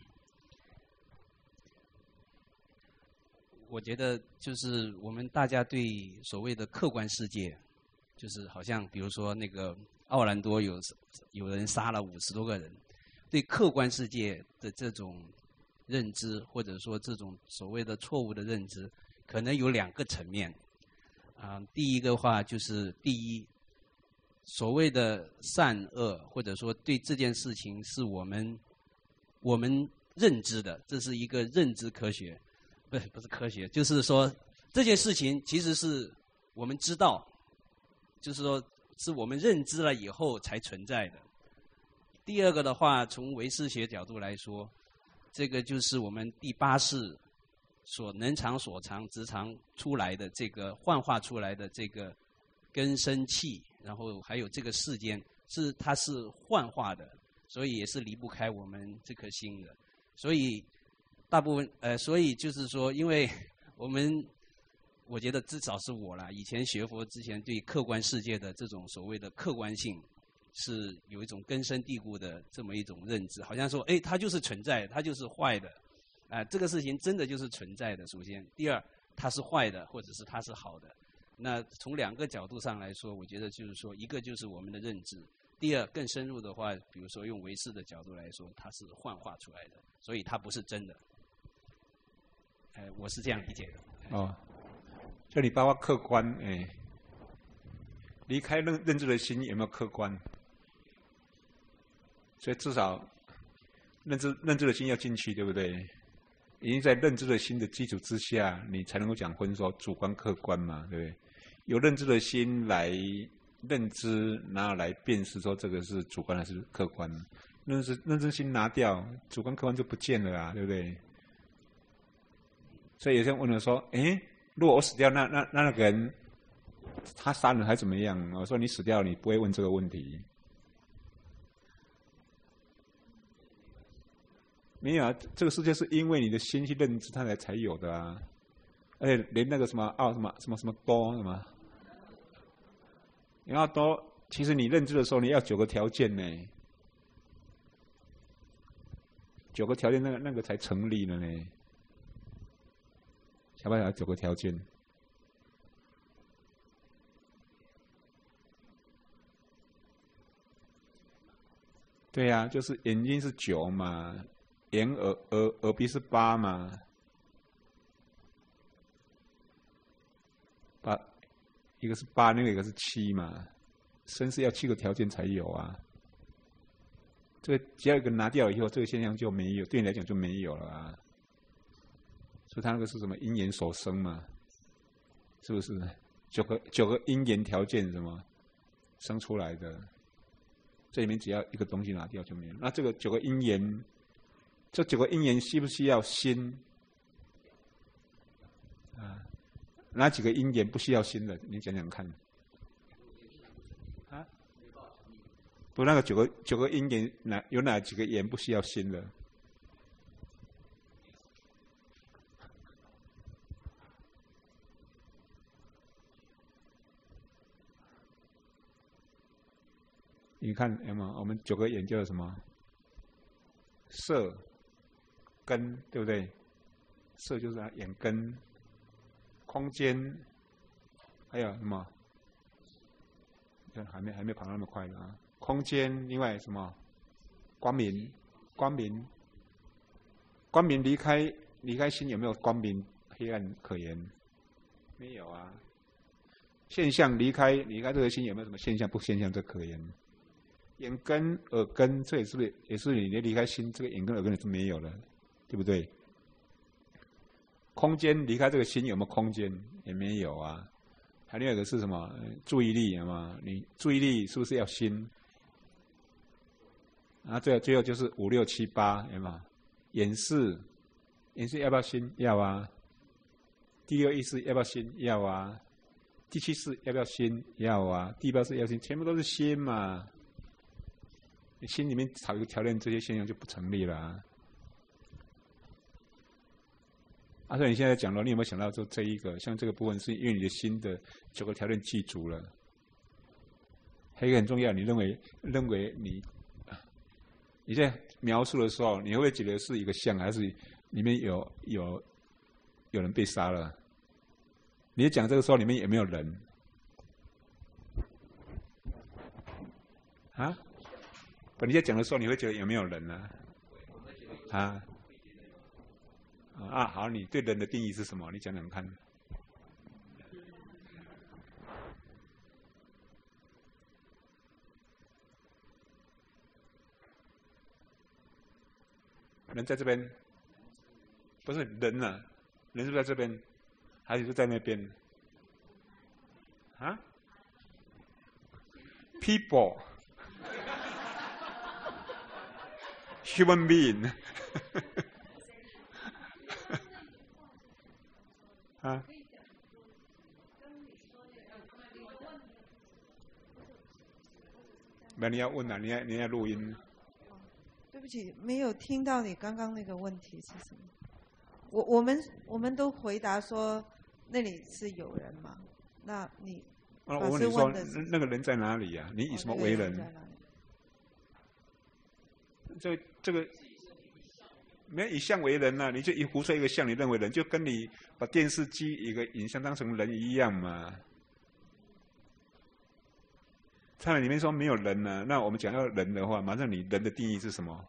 我觉得就是我们大家对所谓的客观世界，就是好像比如说那个奥兰多有人杀了50多个人，对客观世界的这种认知，或者说这种所谓的错误的认知，可能有2个层面。第一个话就是第一，所谓的善恶，或者说对这件事情是我们认知的，这是一个认知科学，不是科学，就是说这件事情其实是我们知道，就是说是我们认知了以后才存在的。第二个的话，从唯识学角度来说，这个就是我们第8识所能常所常直常出来的这个幻化出来的这个根生气，然后还有这个世间它是幻化的，所以也是离不开我们这颗心的。所以大部分所以就是说，因为我觉得至少是我啦，以前学佛之前对客观世界的这种所谓的客观性是有一种根深蒂固的这么一种认知，好像说它就是存在，它就是坏的，这个事情真的就是存在的。首先，第二，它是坏的，或者是它是好的。那从2个角度上来说，我觉得就是说，一个就是我们的认知， 第二，更深入的话，比如说用唯识的角度来说，它是幻化出来的，所以它不是真的。我是这样理解的。 哦，这里包括客观，离开认知的心有没有客观？所以至少认知的心要进去，对不对？已经在认知的心的基础之下，你才能够讲分说主观客观嘛，对不对？由认知的心来认知，然后来辨识说这个是主观还是客观。认知心拿掉，主观客观就不见了啊，对不对？所以有些人问我说：“如果我死掉，那个人他杀人还怎么样？”我说：“你死掉，你不会问这个问题。”没有啊，这个世界是因为你的心去认知它才有的啊，而且连那个什么什么多什么，你要多，其实你认知的时候你要9个条件呢，9个条件那个才成立了呢，想不想要9个条件？对呀，就是眼睛是9嘛。眼耳鼻是8嘛，8，一个是8，那个一个是7嘛，身是要7个条件才有啊。这个只要一个拿掉以后，这个现象就没有，对你来讲就没有了啊。所以他那个是什么因缘所生嘛，是不是？9个因缘条件什么生出来的，这里面只要一个东西拿掉就没有。那这个9个因缘。这9个因缘需不需要心？啊，哪几个因缘不需要心的？你讲讲看。啊？不，那个九个因缘有哪几个缘不需要心的？你看有没有？我们9个缘叫什么？色。根对不对？色就是眼根，空间，还有什么？还没跑那么快了啊！空间，另外什么？光明离开心有没有光明黑暗可言？没有啊。现象离开这个心有没有什么现象不现象这可言？眼根、耳根，这也是你离开心，这个眼根、耳根也是没有了。对不对？空间离开这个心有没有空间？也没有啊。还另外一个是什么？注意力，有吗？你注意力是不是要心？啊，最后就是5、6、7、8，有吗？眼视要不要心？要啊。第6意识要不要心？要啊。第7识要不要心？要啊。第8识要心，全部都是心嘛。你心里面少一个条件，这些现象就不成立了啊。所以你现在讲了，你有没有想到这一个？像这个部分，是因为你的心的9个条件记住了。还有一个很重要，你认为你在描述的时候，你会不会觉得是一个像，还是里面有人被杀了？你在讲这个时候，里面有没有人？啊？你在讲的时候，你会觉得有没有人呢？啊？好，你对人的定义是什么？你讲讲看。人在这边，不是人啊，人是不是在这边，还是在那边？啊 ？People, human being 啊？那你要问啊，你要录音。 对不起，没有听到你刚刚那个问题是什么？我们都回答说那里是有人嘛？那你我问你说那个人在哪里呀？你以什么为人？这个没有以相为人啊，你就以胡说一个相，你认为人，就跟你把电视机一个影像当成人一样嘛。 它里面说没有人呢，那我们讲到人的话，马上你人的定义是什么？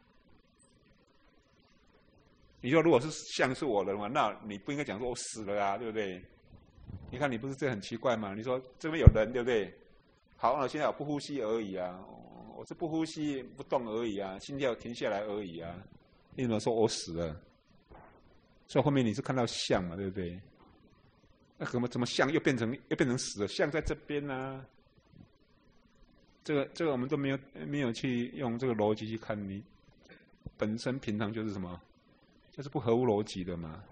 你说如果是像是我的话，那你不应该讲说我死了啊，对不对？你看你不是这很奇怪吗？你说这边有人，对不对？好，那现在我不呼吸而已啊，我是不呼吸不动而已啊，心跳停下来而已啊。你怎么说我死了？所以后面你是看到像嘛，对不对？那怎么像又变成死了？像在这边呢、啊？这个我们都没有去用这个逻辑去看你本身平常就是什么？就是不合乎逻辑的嘛。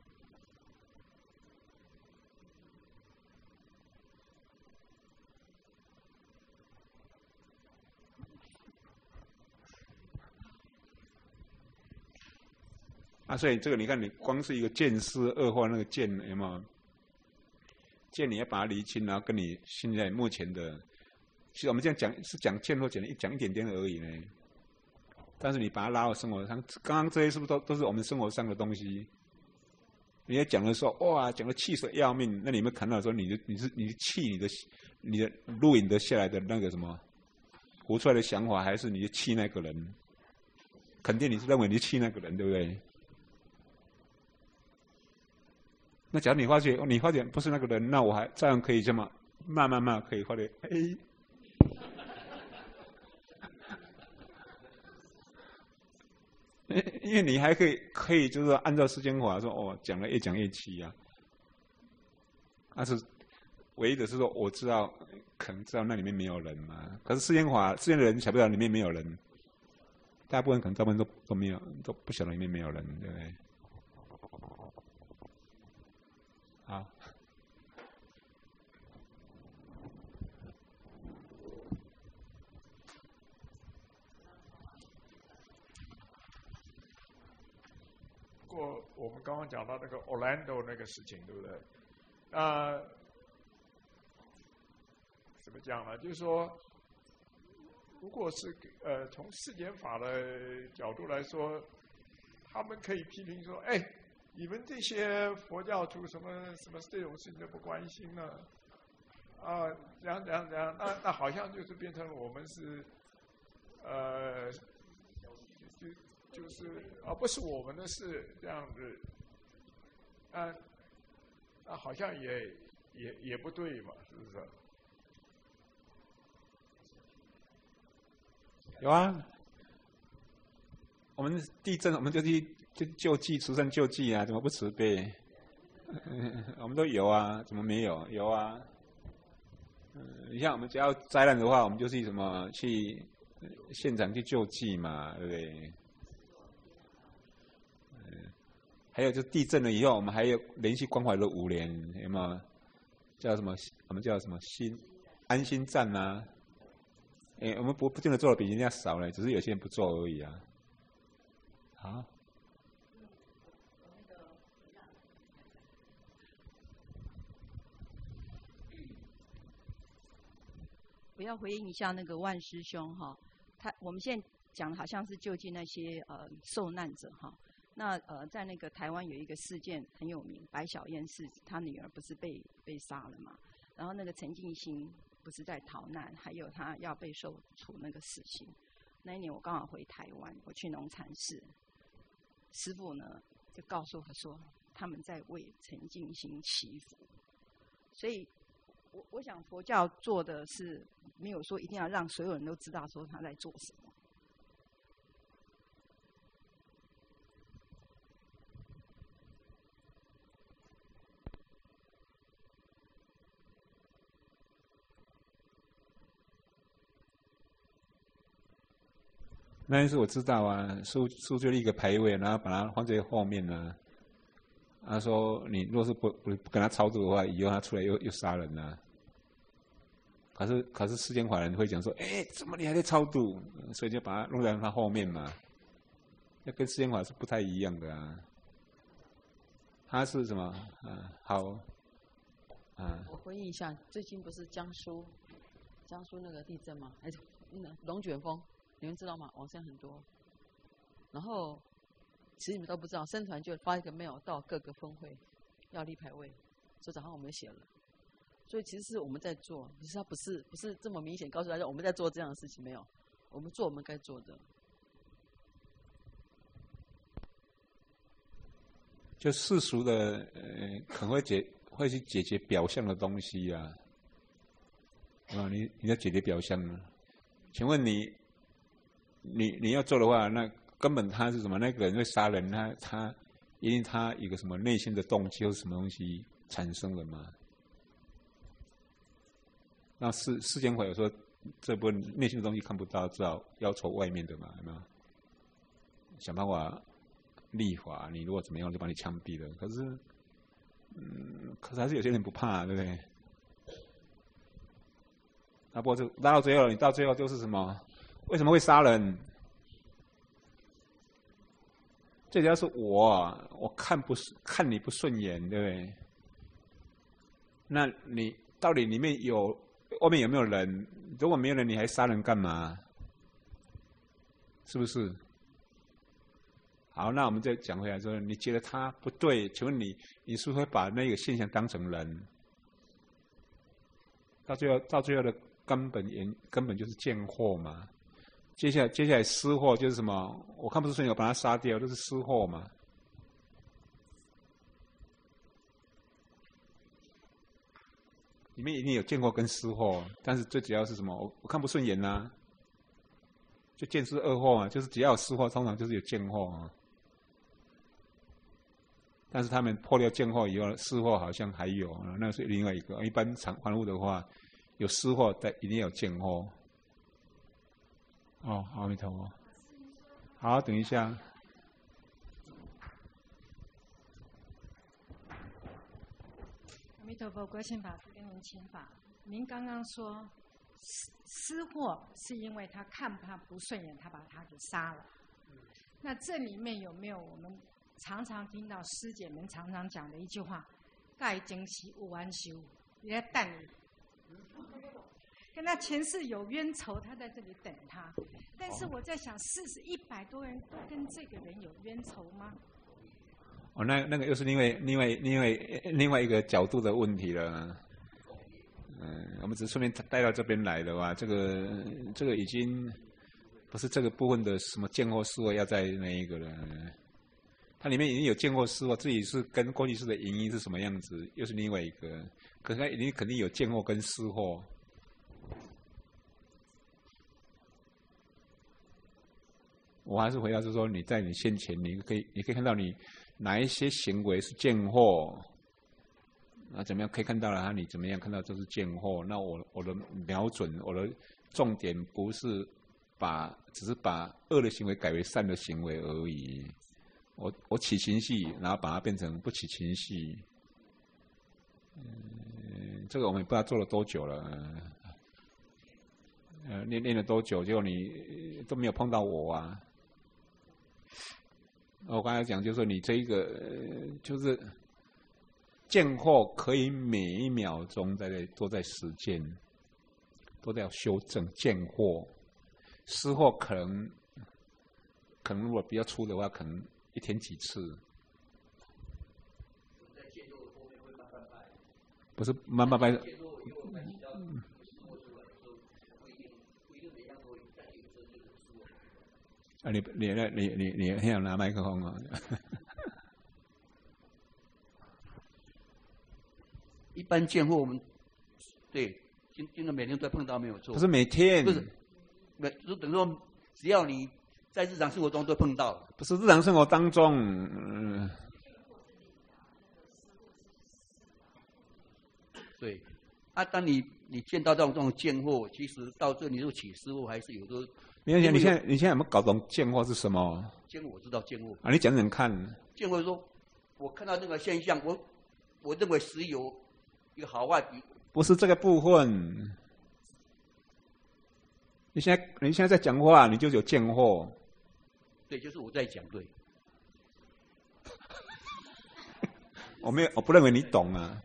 所以这个你看，你光是一个见思恶化那个见有没有？见你要把它厘清，然后跟你现在目前的，其实我们这样讲是讲见或讲一点点而已呢。但是你把它拉到生活上，刚刚这些是不是都是我们生活上的东西？你在讲的时候，哇，讲的气死要命，那你有没有看到说你的气，你的录影的下来的那个什么，活出来的想法，还是你的气那个人？肯定你是认为你气那个人，对不对？那假如你发觉不是那个人，那我还照样可以这么慢慢可以发觉，因为你还可以就是按照时间法说讲了越讲越气啊。但是唯一的是说我知道可能知道那里面没有人嘛，可是时间的人晓不晓得里面没有人？大部分可能大部分都没有，都不晓得里面没有人，对不对？好。 我们刚刚讲到那个 Orlando 那个事情，对不对？怎么讲呢？就是说，如果是从世间法的角度来说，他们可以批评说：“哎，你们这些佛教徒什么这种事情都不关心呢？怎样？那好像就是变成我们是就是不是我们的事这样子，那好像也不对嘛，是不是？ 有啊，我们地震我们就去救济，慈善救济啊，怎么不慈悲？我们都有啊，怎么没有？有啊。你像我们只要灾难的话，我们就去去现场去救济嘛，对不对？还有就地震了以后，我们还有连续关怀了5年，有没有？叫什么？我们叫什么安心站啊？我们不见得做的比人家少了，只是有些人不做而已啊。好。 我要回应一下那个万师兄哈，我们现在讲的好像是救济那些受难者哈。那在那个台湾有一个事件很有名，白小燕是她女儿不是被杀了嘛？然后那个陈进兴不是在逃难，还有他要被受处那个死刑。那一年我刚好回台湾，我去农禅寺，师父呢就告诉我说，他们在为陈进兴祈福。所以我想佛教做的是没有说一定要让所有人都知道说他在做什么。 那件事我知道啊，书就立一个牌位，然后把它放在后面呢。他说：“你若是不跟他操作的话，以后他出来又杀人了。”可是世间法人会讲说：“怎么你还在超度？”所以就把它弄在他后面嘛。那跟世间法是不太一样的啊。他是什么？好。 我回应一下，最近不是江苏那个地震吗？龙卷风。你们知道吗？网上很多，然后其实你们都不知道，僧团就发一个 mail 到各个分会要立牌位，说早上我们写了， 所以其实是我们在做，只是他不是这么明显告诉大家我们在做这样的事情，没有，我们做我们该做的。 就世俗的可能会去解决表象的东西啊，你在解决表象呢？请问你要做的话，那根本他是什么？那个人会杀人，他一定他有个什么内心的动机或什么东西产生了嘛？那世间法有说这部分内心的东西看不到，只好要求外面的嘛，有没有？想办法立法，你如果怎么样就把你枪毙了。可是还是有些人不怕，对不对？那不过就拉到最后，你到最后就是什么？为什么会杀人？最主要是我看你不顺眼，对不对？那你到底里面外面有没有人？如果没有人，你还杀人干嘛？是不是？好，那我们再讲回来说，你觉得他不对，请问你是不是会把那个现象当成人？到最后的根本就是贱货嘛。接下来私货就是什么？我看不出顺眼，我把他杀掉，这是私货嘛。里面一定有贱货跟私货，但是最主要是什么？我看不顺眼啊，就贱是恶货嘛，就是只要有私货，通常就是有贱货啊。但是他们破掉贱货以后，私货好像还有，那是另外一个。一般凡物的话，有私货，但一定有贱货。哦，阿弥陀佛。好，等一下。 阿弥陀佛，观世音法师跟您请法。您刚刚说私货是因为他看他不顺眼，他把他给杀了。那这里面有没有我们常常听到师姐们常常讲的一句话：“盖经期无完修，你在等你。”跟他前世有冤仇，他在这里等他。但是我在想，100多人都跟这个人有冤仇吗？ 哦，那个又是另外一个角度的问题了。我们只是顺便带到这边来的话，这个已经不是这个部分的什么见货私货要在那一个了。它里面已经有见货私货，自己是跟过去式的原因是什么样子，又是另外一个。可是它一定肯定有见货跟私货。我还是回答是说，你在你先前，你可以看到你哪一些行为是贱货，那怎么样可以看到了？你怎么样看到这是贱货？那我的瞄准，我的重点不是只是把恶的行为改为善的行为而已。我起情绪，然后把它变成不起情绪。这个我们也不知道做了多久了。练了多久？结果你都没有碰到我啊！我刚才讲就是说，你这一个就是见货可以每一秒钟都在实践，都在修正见货。私货可能如果比较粗的话，可能一天几次。不是慢慢掰。你很想拿麦克风啊？ 一般见货我们对，真的每天都碰到没有错。 不是每天， 不是，就等于说，只要你在日常生活中都碰到。 不是日常生活当中， 对，当你见到这种见货，其实到这你就起失货，还是有的。 你现在有没有搞懂见货是什么？ 见货我知道见货啊，你讲讲看。 见货说，我看到这个现象，我认为石油一个好坏比。 不是这个部分。你现在在讲话，你就有见货。 对，就是我在讲对。 我不认为你懂啊。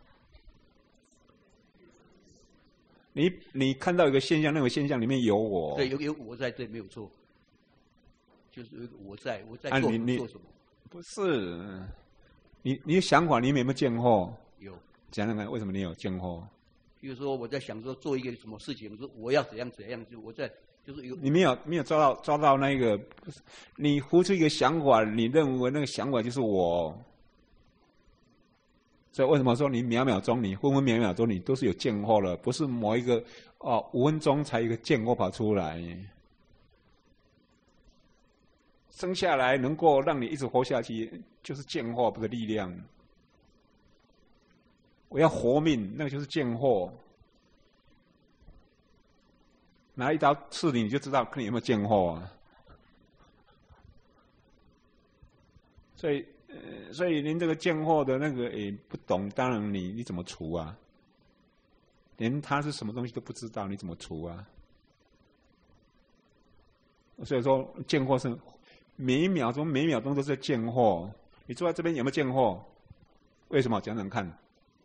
你看到一个现象，认为现象里面有我。 对，有我在，对，没有错。就是我在做什么？ 不是，你的想法，你有没有见货？ 有。 讲讲看，为什么你有见货？ 比如说我在想说做一个什么事情，说我要怎样怎样，就我在就是有你没有抓到那个，你浮出一个想法，你认为那个想法就是我。所以为什么说你秒秒钟，你分分秒秒钟，你都是有见惑了，不是某一个5分钟才一个见惑跑出来。生下来能够让你一直活下去，就是见惑的力量。我要活命，那个就是见惑。拿一刀刺你，你就知道看你有没有见惑啊。所以连这个见惑的那个也不懂，当然你怎么除啊？连它是什么东西都不知道，你怎么除啊？所以说见惑是每一秒钟都在见惑。你坐在这边有没有见惑？为什么？讲讲看。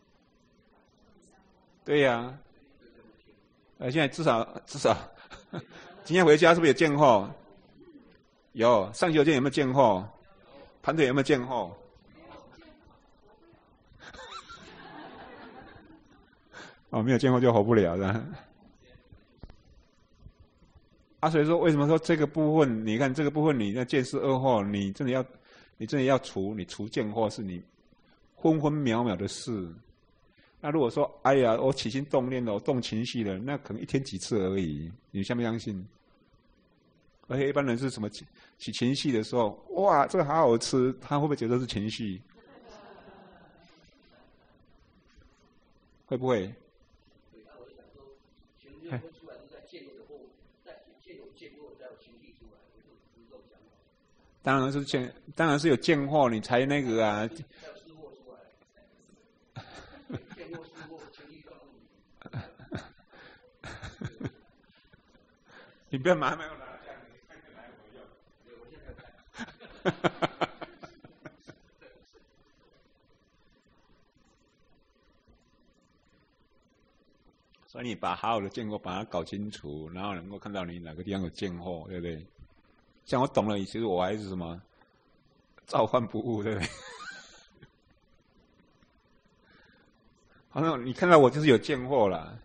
对呀、现在至少，今天回家是不是有见惑？有。上学前有没有见惑？盘腿有没有见惑？没有见惑就活不了的。所以说为什么说这个部分？你看这个部分，你那见思二惑，你真的要除，你除见惑是你分分秒秒的事。那如果说，哎呀，我起心动念了，我动情绪了，那可能一天几次而已，你相不相信？而且一般人是什么起情绪的时候，哇，这个好好吃，他会不会觉得是情绪？会不会？当然是有见惑，你才那个啊。你不要马上拿这样，你看看来我用。所以你把好好的见惑把它搞清楚，然后能够看到你哪个地方有见惑，对不对？像我懂了，其实我还是什么照犯不误，对不对？好像你看到我就是有见惑了。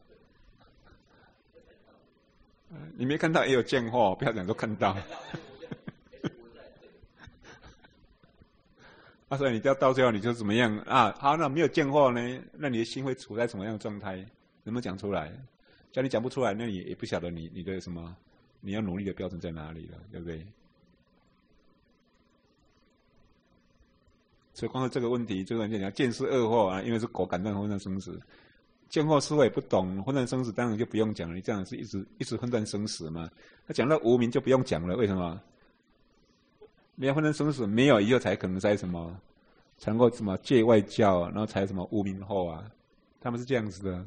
你没看到也有见惑，不要讲都看到。所以你到最后你就怎么样啊？好，那没有见惑呢？那你的心会处在什么样的状态？能不能讲出来？假如你讲不出来，那你也不晓得你的什么，你要努力的标准在哪里了，对不对？所以光是这个问题，这个人讲见思二惑啊，因为是果感断混乱生死。见惑思维不懂，混乱生死当然就不用讲了。你这样是一直混乱生死嘛？他讲到无明就不用讲了，为什么？没有混乱生死，没有以后才可能在什么，才能够什么戒外教，然后才什么无明后啊，他们是这样子的。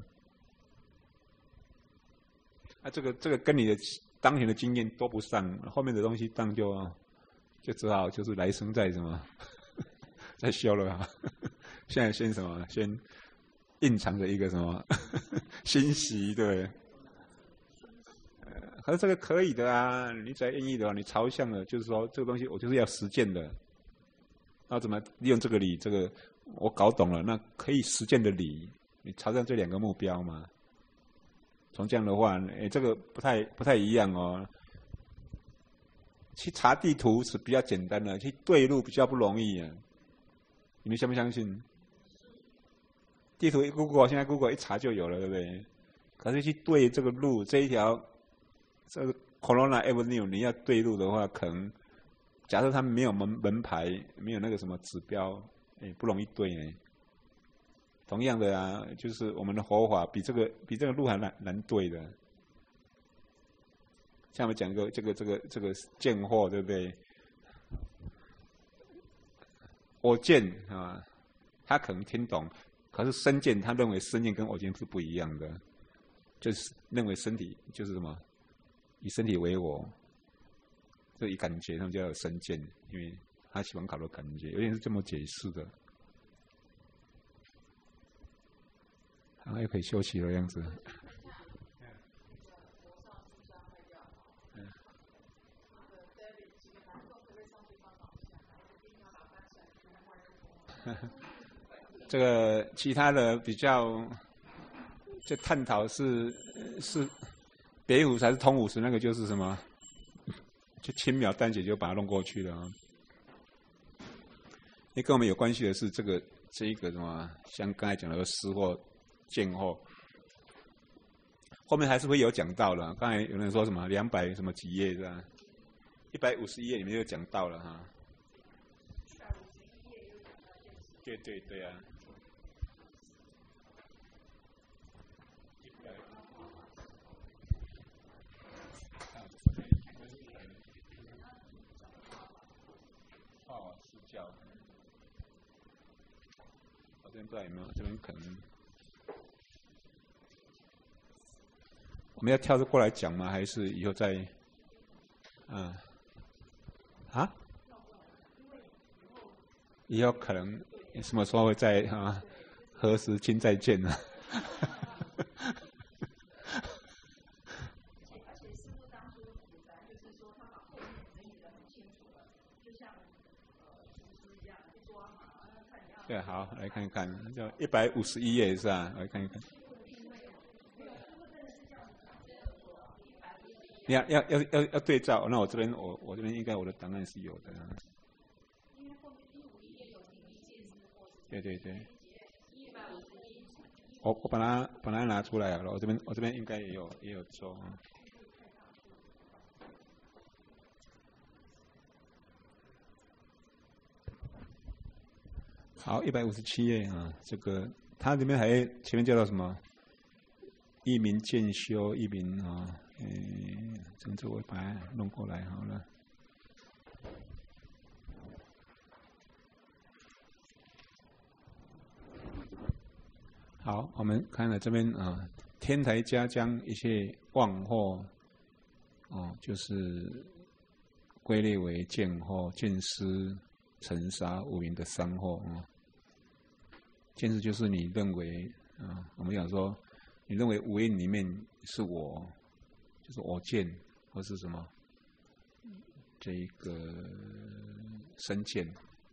这个跟你的当前的经验都不上，后面的东西当就只好就是来生再什么，再修了啊。现在先什么先。蕴藏着一个什么欣喜，对，可是这个可以的啊，你只要愿意的话，你朝向了，就是说这个东西我就是要实践的，那怎么利用这个理？这个我搞懂了，那可以实践的理，你朝向这两个目标嘛。从这样的话，这个不太一样哦。去查地图是比较简单的，去对路比较不容易啊。你们相不相信？地图Google现在 Google 一查就有了，对不对？可是去对这个路这一条这个 Corona Avenue， 你要对路的话，可能假设他们没有门牌，没有那个什么指标，不容易对。同样的啊，就是我们的佛法比这个路还难对的。像我们讲个这个见惑，对不对？我见啊，他可能听懂。可是身见，他认为身见跟我见是不一样的，就是认为身体就是什么，以身体为我，就以感觉，他们叫身见，因为他喜欢考虑感觉，有点是这么解释的。好，又可以休息了样子。这个其他的比较这探讨是北五还是通五十，那个就是什么，就轻描淡写就把它弄过去了啊。因为跟我们有关系的是这一个什么，像刚才讲的失货、见货，后面还是会有讲到了。刚才有人说什么200什么几页是吧？151页里面就讲到了哈。对啊。是教。我这边不知道有没有，这边可能我们要跳着过来讲吗？还是以后再？以后可能什么时候会再何时亲再见呢？对，好，来看一看，就151页是吧？来看一看。你要对照，那我这边我这边应该我的档案是有的。对。我把它拿出来了，我这边应该也有做啊。好，157页啊，这个它里面还前面叫做什么？一民渐修，一民啊，这我把它弄过来好了。好，我们看了这边啊，天台家将一切妄惑，就是归类为见惑、见思、尘沙、无明的三惑啊。见思就是你认为我们讲说，你认为无因里面是我，就是我见或是什么，这一个身见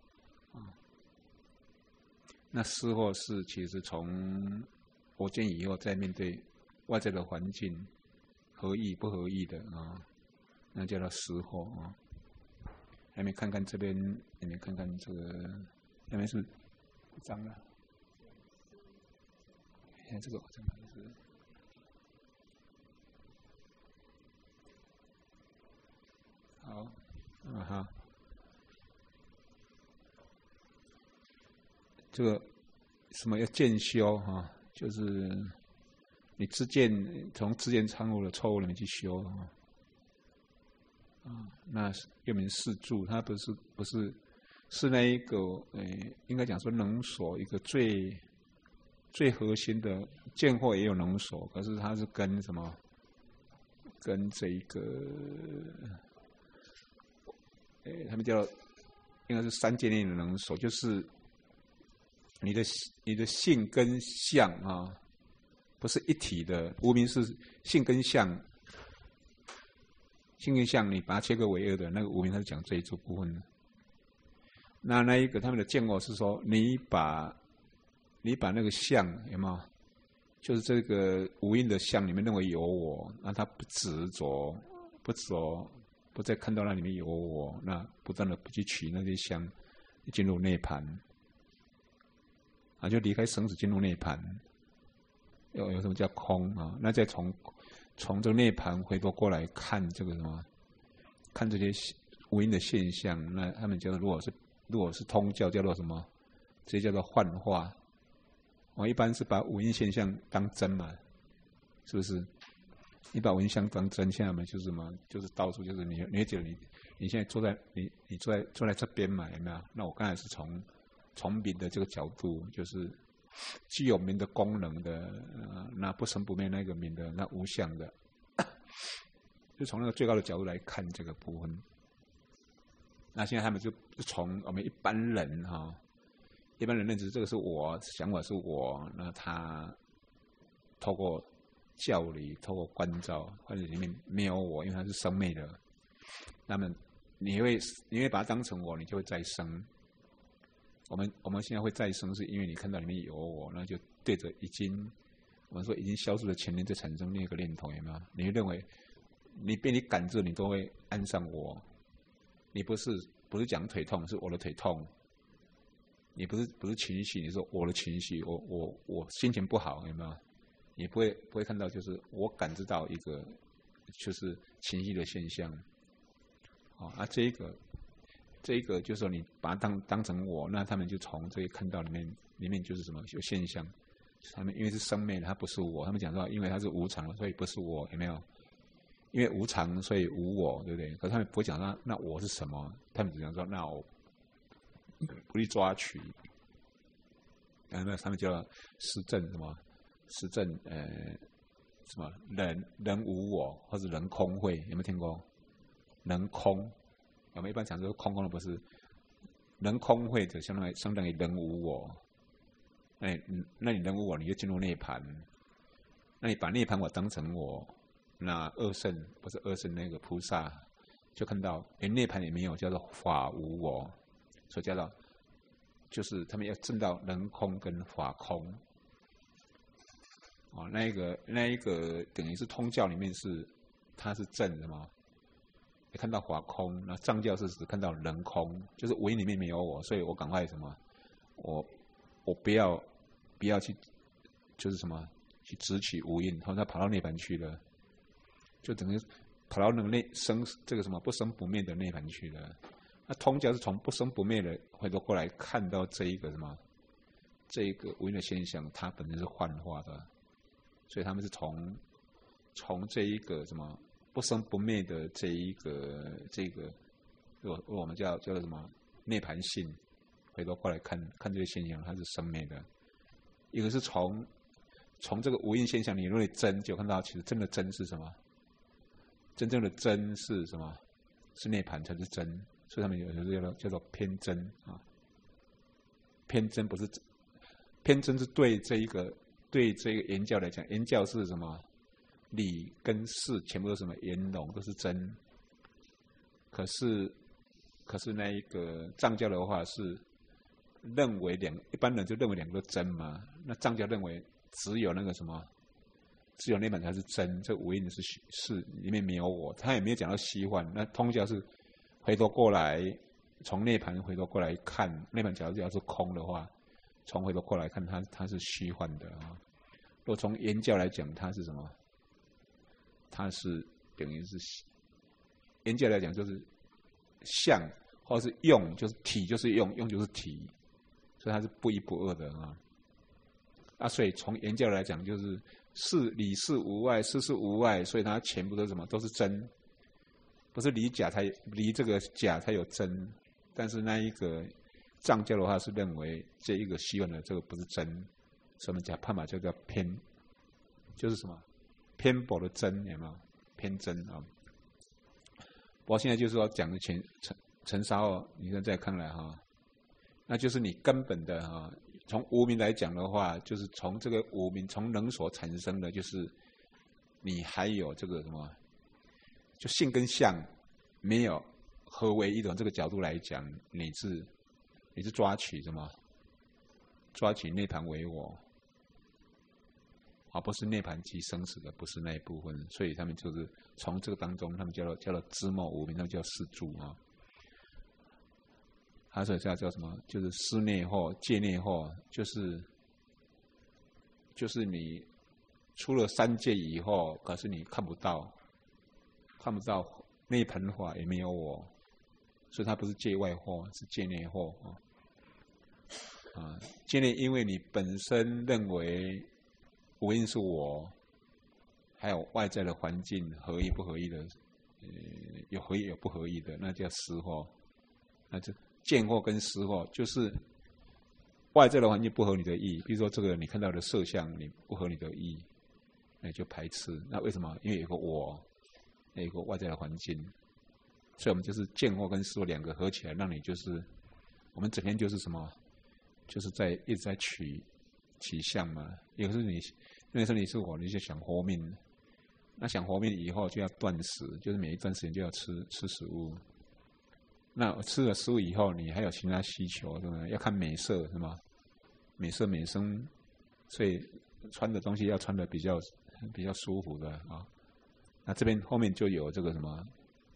那思惑是其实从我见以后，再面对外在的环境，合意不合意的那叫做思惑还没看看这边，你们看看这个，下面是一张了。看这个好像是。好，这个什么要渐修就是你从知见参悟的错误里面去修那又名四住，它不是那一个应该讲说能所一个最核心的见惑也有能所，可是它是跟什么？跟这一个他们叫应该是三界内的能所，就是你的性跟相不是一体的。无明是性跟相，性跟相你把它切割为二的那个无明，它是讲这一组部分的。那一个他们的见惑是说，你把那个相有没有？就是这个无因的相里面认为有我，那他不执着，不再看到那里面有我，那不断的不去取那些相，进入内盘，就离开生死进入内盘。有什么叫空那再从这个内盘回头过来看这个什么，看这些无因的现象，那他们叫做如果是通教叫做什么？这叫做幻化。我一般是把无因现象当真嘛，是不是？你把无因相当真，现在嘛就是什么？就是到处就是你会觉得你现在坐在坐在这边嘛，有没有？那我刚才是从明的这个角度，就是具有明的功能的那不生不灭那个明的那无相的，就从那个最高的角度来看这个部分。那现在他们就从我们一般人一般人认知这个是我，想法是我，那他透过教理，透过关照，或者里面没有我，因为它是生灭的，那么你会把它当成我，你就会再生。我们现在会再生，是因为你看到里面有我，那就对着已经我们说已经消失的前念再产生另一个念头，有没有？你会认为你被你感知，你都会安上我。你不是讲腿痛，是我的腿痛。你不是情绪，你说我的情绪，我心情不好，有没有？你不会看到，就是我感知到一个就是情绪的现象。这一个就是说你把它当成我，那他们就从这个看到里面就是什么有现象。他们因为是生灭的，它不是我。他们讲说，因为它是无常的，所以不是我，有没有？因为无常，所以无我，对不对？可是他们不会讲说那我是什么，他们只讲说那我不去抓取。那他们叫实证什么？实证什么人无我，或者人空会，有没有听过？人空，我们一般讲说空的不是人空会的，相当于人无我。那你人无我，你就进入涅槃。那你把涅槃我当成我，那二圣不是二圣那个菩萨，就看到连涅槃也没有，叫做法无我，所以叫做就是他们要证到人空跟法空。那一个等于是通教里面它是正的嘛，也看到法空。那藏教是只看到人空，就是无因里面没有我，所以我赶快什么，我不要去，就是什么去执取无因，然后他跑到涅槃去了，就等于跑到那个这个什么不生不灭的涅槃去了。那通教是从不生不灭的回头过来看到这一个什么，这一个无因的现象，它本身是幻化的。所以他们是从这一个什么不生不灭的这个，我们叫什么涅槃性，回头过来看这些现象，它是生灭的。一个是从这个无因现象，你认为真，就看到其实真的真是什么？真正的真是什么？是涅槃才是真。所以他们有时候叫做偏真啊。偏真不是偏真是对这个言教来讲，言教是什么？理跟事全部都是什么？言容都是真。可是那一个藏教的话是认为一般人就认为两个都真嘛。那藏教认为只有那个什么，只有涅槃才是真，这无因是里面没有我，他也没有讲到虚幻。那通教是回头过来，从涅槃回头过来看，涅槃假如要是空的话。从回头过来看，它是虚幻的啊。如果从言教来讲，它是什么？它是等于是言教来讲就是相，或者是用，就是体就是用，用就是体，所以它是不一不二的啊。所以从言教来讲，就是理事无碍，事事无碍，所以它全部都是什么？都是真，不是离这个假才有真。但是那一个。藏教的话是认为这一个虚幻的这个不是真，所以我们讲帕玛就叫偏，就是什么偏颇的真，有没有偏真啊？不过现在就是说讲的尘沙你现在看来那就是你根本的从无明来讲的话，就是从这个无明从能所产生的，就是你还有这个什么，就性跟相没有合为一种这个角度来讲，你是抓取什么？抓取涅槃为我，不是涅槃即生死的，不是那一部分。所以他们就是从这个当中，他们叫做知末无明，他们叫四住啊。他所叫什么？就是思涅惑、戒涅惑，就是你出了三界以后，可是你看不到涅槃法也没有我。所以它不是界外惑，是界内惑界内，因为你本身认为无因是我，还有外在的环境合意不合意的，有合意有不合意的，那叫实惑。那就见惑跟实惑，就是外在的环境不合你的意，比如说这个你看到的色相，你不合你的意，那就排斥。那为什么？因为有个我，有一个外在的环境。所以我们就是见惑跟识惑两个合起来，让你就是我们整天就是什么，就是一直在取相嘛。有时候你认为说你是我，你就想活命，那想活命以后就要断食，就是每一段时间就要吃食物。那吃了食物以后，你还有其他需求，是吧？要看美色，是吗？美色美声，所以穿的东西要穿的比较舒服的啊。那这边后面就有这个什么，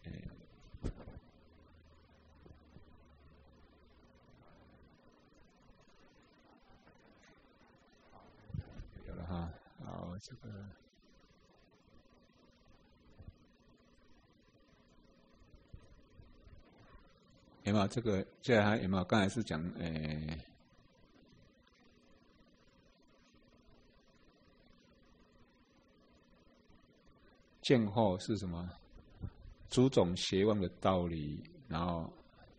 有了哈，好这个。有没有这个？这还有没有？刚才是讲见后是什么？诸种邪妄的道理，然后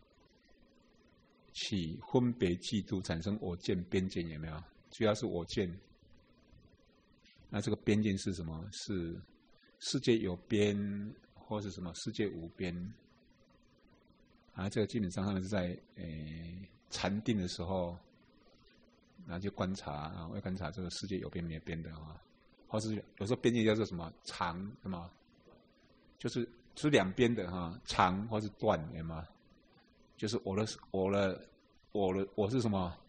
起分别嫉妒，产生我见边见，有没有？主要是我见。那这个边见是什么？是世界有边，或是什么世界无边？啊，这个基本上他们是在禅定的时候，然后就观察啊，会观察这个世界有边没边的啊，或是有时候边界叫做什么长什么，就是两边的哈，长或是断，有吗？就是我是什么？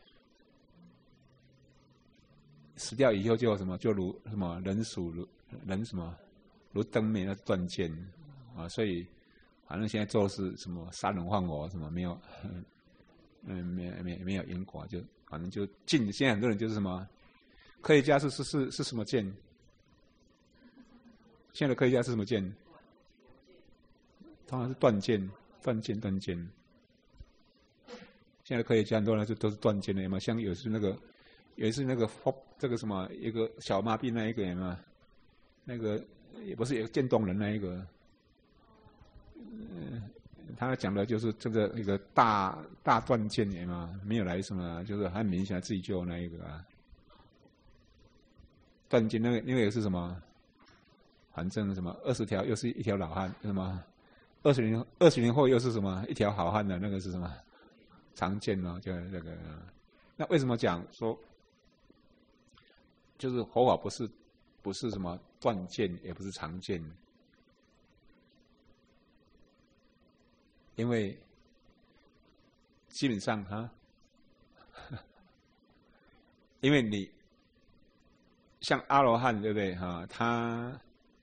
死掉以后就什么，就如什么人什么如灯灭，那断见啊，所以。反正现在做的是什么杀人放火什么没有，没有因果，就反正就尽。现在很多人就是什么，科学家是什么见？现在的科学家是什么见？通常是断见。现在的科学家很多人就都是断见的，有没有？像有一次那个这个什么一个小麻痹那一个有没有？那个也不是有个渐冻人那一个。他讲的就是这个一个大断见嘛，没有来什么，就是很明显自己就有那一个啊。断见那个是什么？反正什么20条又是一条老汉，什么20年后又是什么一条好汉的那个是什么？常见哦，就那个。那为什么讲说，就是佛法不是什么断见，也不是常见？因为基本上因为你像阿罗汉对不对哈？他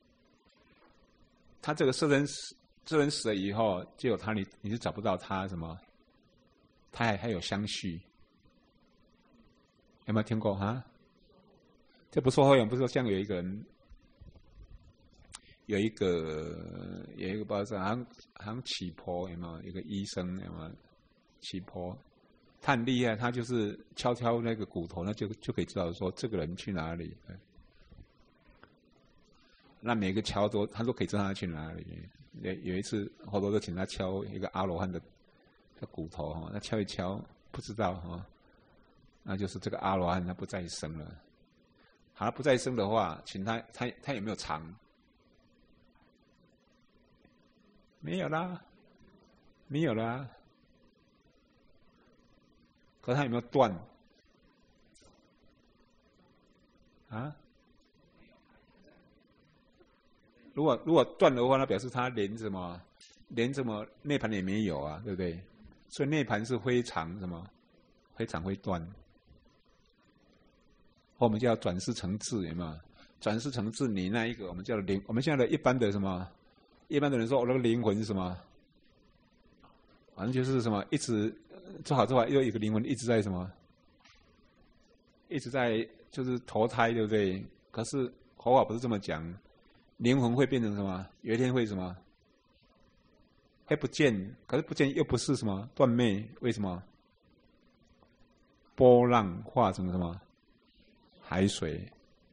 这个这人死了以后，结果你是找不到他什么，他还有相续，有没有听过哈？这不说后援，不是说像有一个人。有一个不知道是好像起坡有没有？一个医生有没有起坡？他很厉害，他就是敲那个骨头，那就可以知道说这个人去哪里。那每个敲他都可以知道他去哪里。有一次好多都请他敲一个阿罗汉的骨头哈，那敲一敲不知道哈，那就是这个阿罗汉他不再生了。好，他不再生的话，请他有没有偿？没有啦。可是他有没有断？啊？如果断的话，那表示他连什么涅槃也没有啊，对不对？所以涅槃是非常会断。我们叫转世成智，有没有？转世成智，你那一个我们叫灵，我们现在的一般的什么？一般的人说我那个灵魂是什么？反正就是什么，一直做好又有一个灵魂一直在什么？一直在就是投胎，对不对？可是佛法不是这么讲，灵魂会变成什么？有一天会什么？会不见，可是不见又不是什么断灭，为什么？波浪化成什么？海水。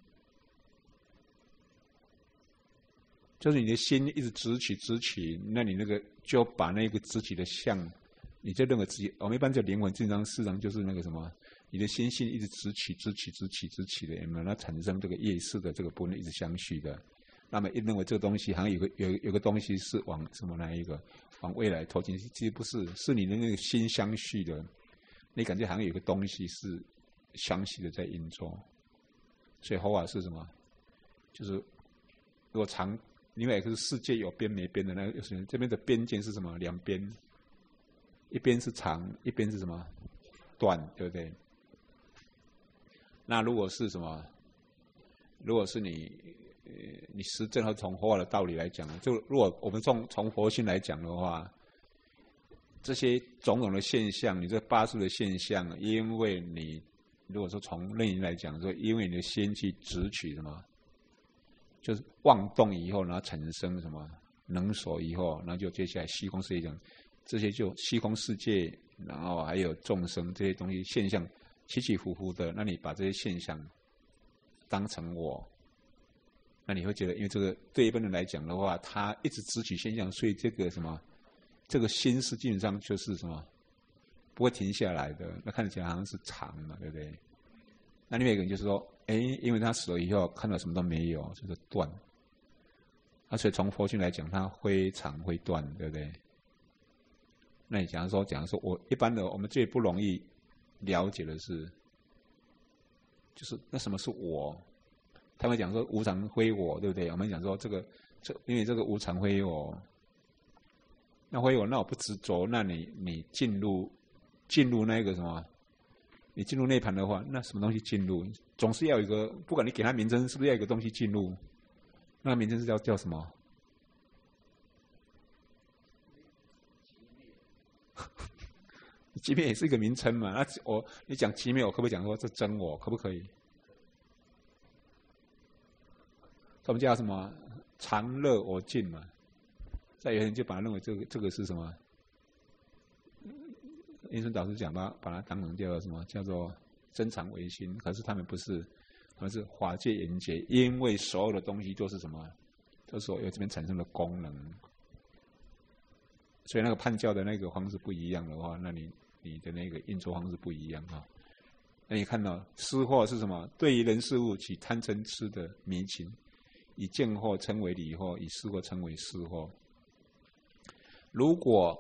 就是你的心一直直起，那你那个就把那个直起的相，你就认为自己，我们一般叫灵魂，事实上就是那个什么，你的心性一直直起的，有没有？那产生这个业识的这个部分一直相续的，那么一认为这个东西好像有个东西是往什么那一个往未来投进去，其实不是，是你的那个心相续的，你感觉好像有个东西是相续的在运作，所以佛法是什么？就是如果另外一个是世界有边没边的那个，这边的边界是什么？两边，一边是长，一边是什么？短，对不对？那如果是什么如果是你实证和从佛法的道理来讲，就如果我们从佛性来讲的话，这些种种的现象，你这八数的现象，因为你如果说从内因来讲，说因为你的心去执取什么，就是妄动以后，然后产生什么能所以后，然后就接下来虚空世界讲，这些就虚空世界，然后还有众生这些东西现象起起伏伏的，那你把这些现象当成我，那你会觉得，因为这个对一般人来讲的话，他一直执取现象，所以这个什么，这个心是基本上就是什么，不会停下来的。那看起来好像是长嘛，对不对？那另外一个人就是说，因为他死了以后看到什么都没有，就是断。所以从佛性来讲，它非常会断，对不对？那你假如说我一般的，我们最不容易了解的是，就是那什么是我？他们讲说无常非我，对不对？我们讲说因为这个无常非我，那非我，那我不执着，那你进入那个什么？你进入内盘的话，那什么东西进入？总是要有一个，不管你给它名称，是不是要有一个东西进入？那个名称是叫什么？即便也是一个名称嘛。那你讲寂灭，我可不可以讲说这真我？可不可以？我们叫什么？常乐我净嘛。在有人就把它认为这个是什么？印顺导师讲把它当成叫做什么？叫做真常唯心。可是他们不是，他们是法界缘觉，因为所有的东西都是什么？都是我这边产生的功能。所以那个判教的那个方式不一样的话，那你的那个运作方式不一样啊。那你看到失惑是什么？对于人事物起贪嗔痴的迷情，以见惑称为理惑，以失惑称为失惑。如果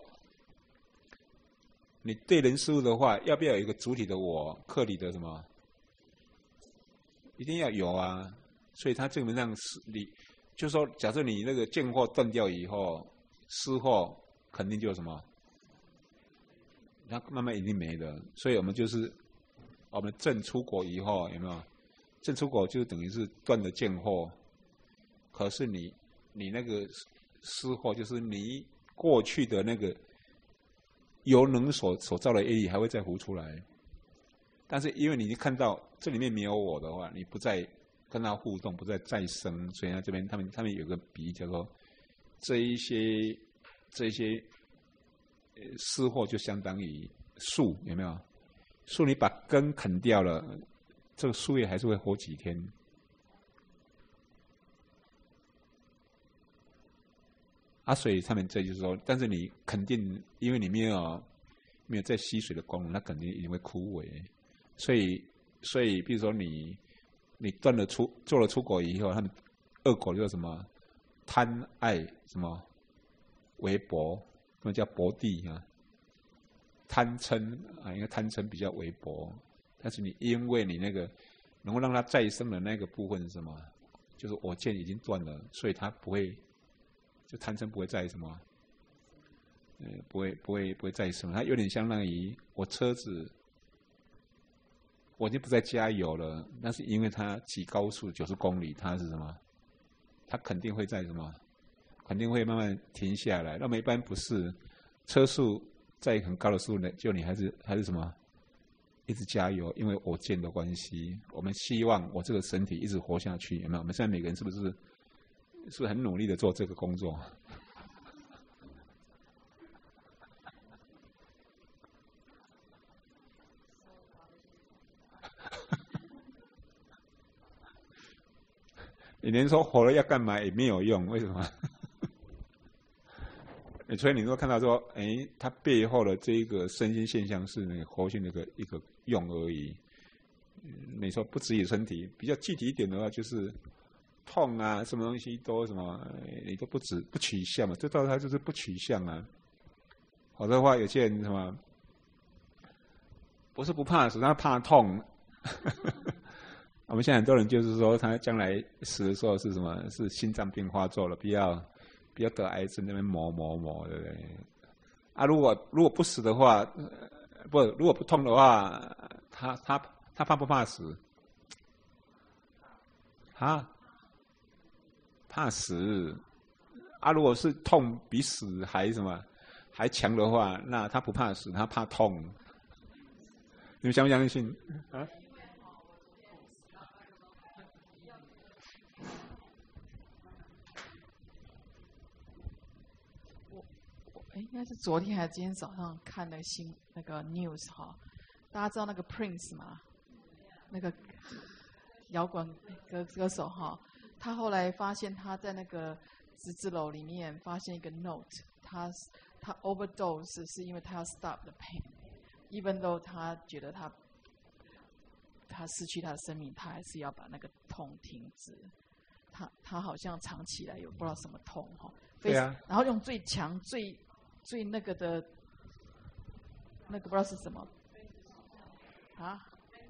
你对人事物的话，要不要有一个主体的我，客体的什么？一定要有啊。所以它基本上是就是说，假设你那个见惑断掉以后，失惑肯定就有什么？它慢慢一定没了。所以我们正出国以后，有没有？正出国就等于是断了见惑，可是你那个失惑，就是你过去的那个由能所造的业力还会再浮出来。但是因为你看到这里面没有我的话，你不再跟他互动，不再生，所以他这边他们有个比喻叫做这一些失惑就相当于树，有没有？树你把根砍掉了，这个树叶还是会活几天。所以他们这就是说，但是你肯定，因为你没有在吸水的功能，它肯定一定会枯萎。所以，比如说你做了出果以后，他们恶果叫什么？贪爱什么？为薄，他们叫薄地啊。贪嗔啊，因为贪嗔比较微薄，但是因为你那个能够让它再生的那个部分是什么？就是我见已经断了，所以它不会。就贪嗔不会再什么，不会再生。它有点相当于我车子，我已经不再加油了，但是因为它骑高速90公里，它是什么？它肯定会在什么？肯定会慢慢停下来。那么一般不是，车速在很高的速度呢，就你还是什么？一直加油，因为我见的关系，我们希望我这个身体一直活下去，有没有？我们现在每个人是不是很努力的做这个工作？你连说活了要干嘛也没有用，为什么？所以你说看到说，它背后的这一个身心现象是那个活性的一个用而已。你说不止于身体，比较具体一点的话就是。痛啊，什么东西都什么，你都不取向嘛，这到它就是不取向啊。否则的话，有些人什么，不是不怕死，他怕痛。我们现在很多人就是说，他将来死的时候是什么？是心脏病发作了，不要得癌症，那边磨，对不对？啊，如果不死的话，如果不痛的话，他怕不怕死？ 啊，怕死啊！如果是痛比死还什么还强的话，那他不怕死，他怕痛。你们相不相信啊？ 应该是昨天还是今天早上看的那个 news 哈，大家知道那个 Prince 吗？那个摇滚歌手哈，他后来发现他在那个十字楼里面发现一个 note， 他 overdose 是因为他要 stop the pain，even though 他觉得他失去他的生命，他还是要把那个痛停止。他好像藏起来有不知道什么痛哈， 对啊， 然后用最强最那个的，那个不知道是什么，啊？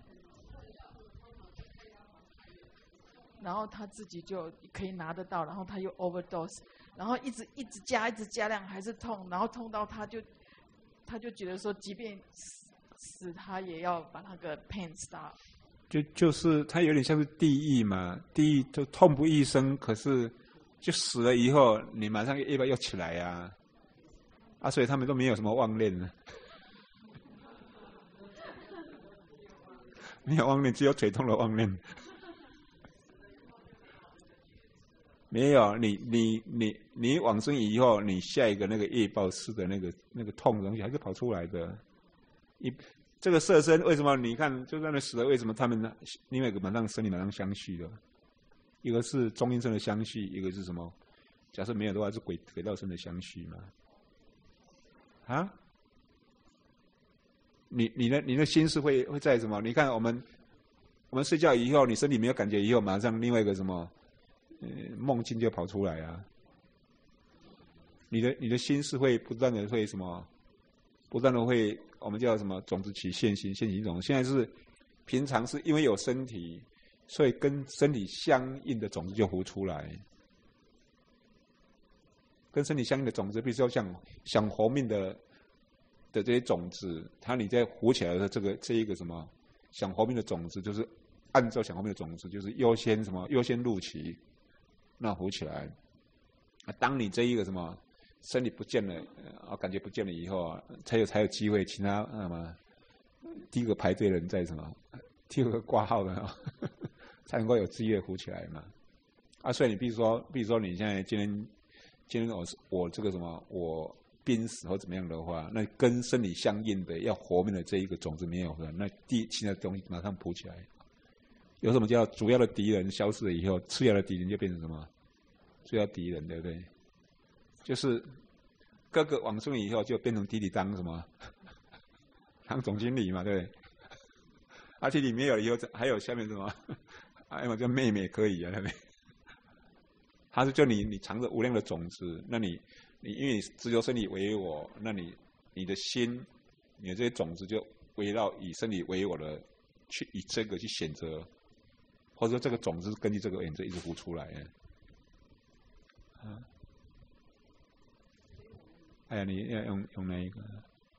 然后他自己就可以拿得到，然后他又 overdose， 然后一直加量还是痛，然后痛到他就觉得说，即便死他也要把那个 pain stop。 就是他有点像是地狱嘛，地狱就痛不欲生，可是就死了以后，你马上又起来呀，所以他们都没有什么妄念了，没有妄念，只有腿痛的妄念。没有，你往生以后，你下一个那个业报式的那个痛的东西还是跑出来的。这个色身为什么？你看，就算那死了，为什么他们另外一个马上生理马上相续的？一个是中阴身的相续，一个是什么？假设没有的话，是鬼道身的相续嘛？啊？你的心是会在什么？你看我们睡觉以后，你身体没有感觉以后，马上另外一个什么梦境就跑出来啊！你的心是会不断的会什么？不断的会。我们叫什么种子起现行，现行种子。现在是平常是因为有身体，所以跟身体相应的种子就活出来。跟身体相应的种子，比如说想活命的这些种子，你在活起来的这一个什么想活命的种子，就是按照想活命的种子，就是优先入期，那活起来。当你这一个什么身体不见了，感觉不见了以后啊，才有机会，其他第一个排队的人在什么，第二个挂号的，才能够有机会活起来嘛。所以你比如说你现在今天我这个什么我濒死或怎么样的话，那跟身体相应的要活命的这一个种子没有了，那其他东西马上补起来。有什么叫主要的敌人消失了以后，次要的敌人就变成什么？主要敌人，对不对？就是哥哥往生以后，就变成弟弟当什么？当总经理嘛，对不对？弟弟没有以后，还有下面什么？要么叫妹妹可以啊，对不对？他是就你藏着无量的种子，那你因为你只有身体为我，那你的心，你的这些种子就围绕以身体为我的，去以这个去选择，或者说这个种子根据这个原则一直孵出来啊。你要用哪一个？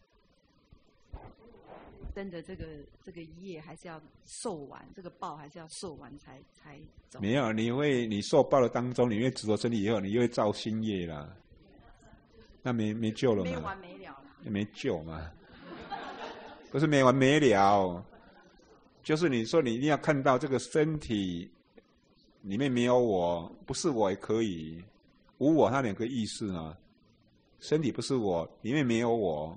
真的这个业还是要受完，这个报还是要受完才走。 没有，你受报的当中，你因为执着身体以后，你又会造新业啦，那没救了嘛？ 没完没了了。 没救嘛？不是没完没了，就是你说你一定要看到这个身体里面没有我，不是我也可以，无我，它两个意思啊。身体不是我，里面没有我，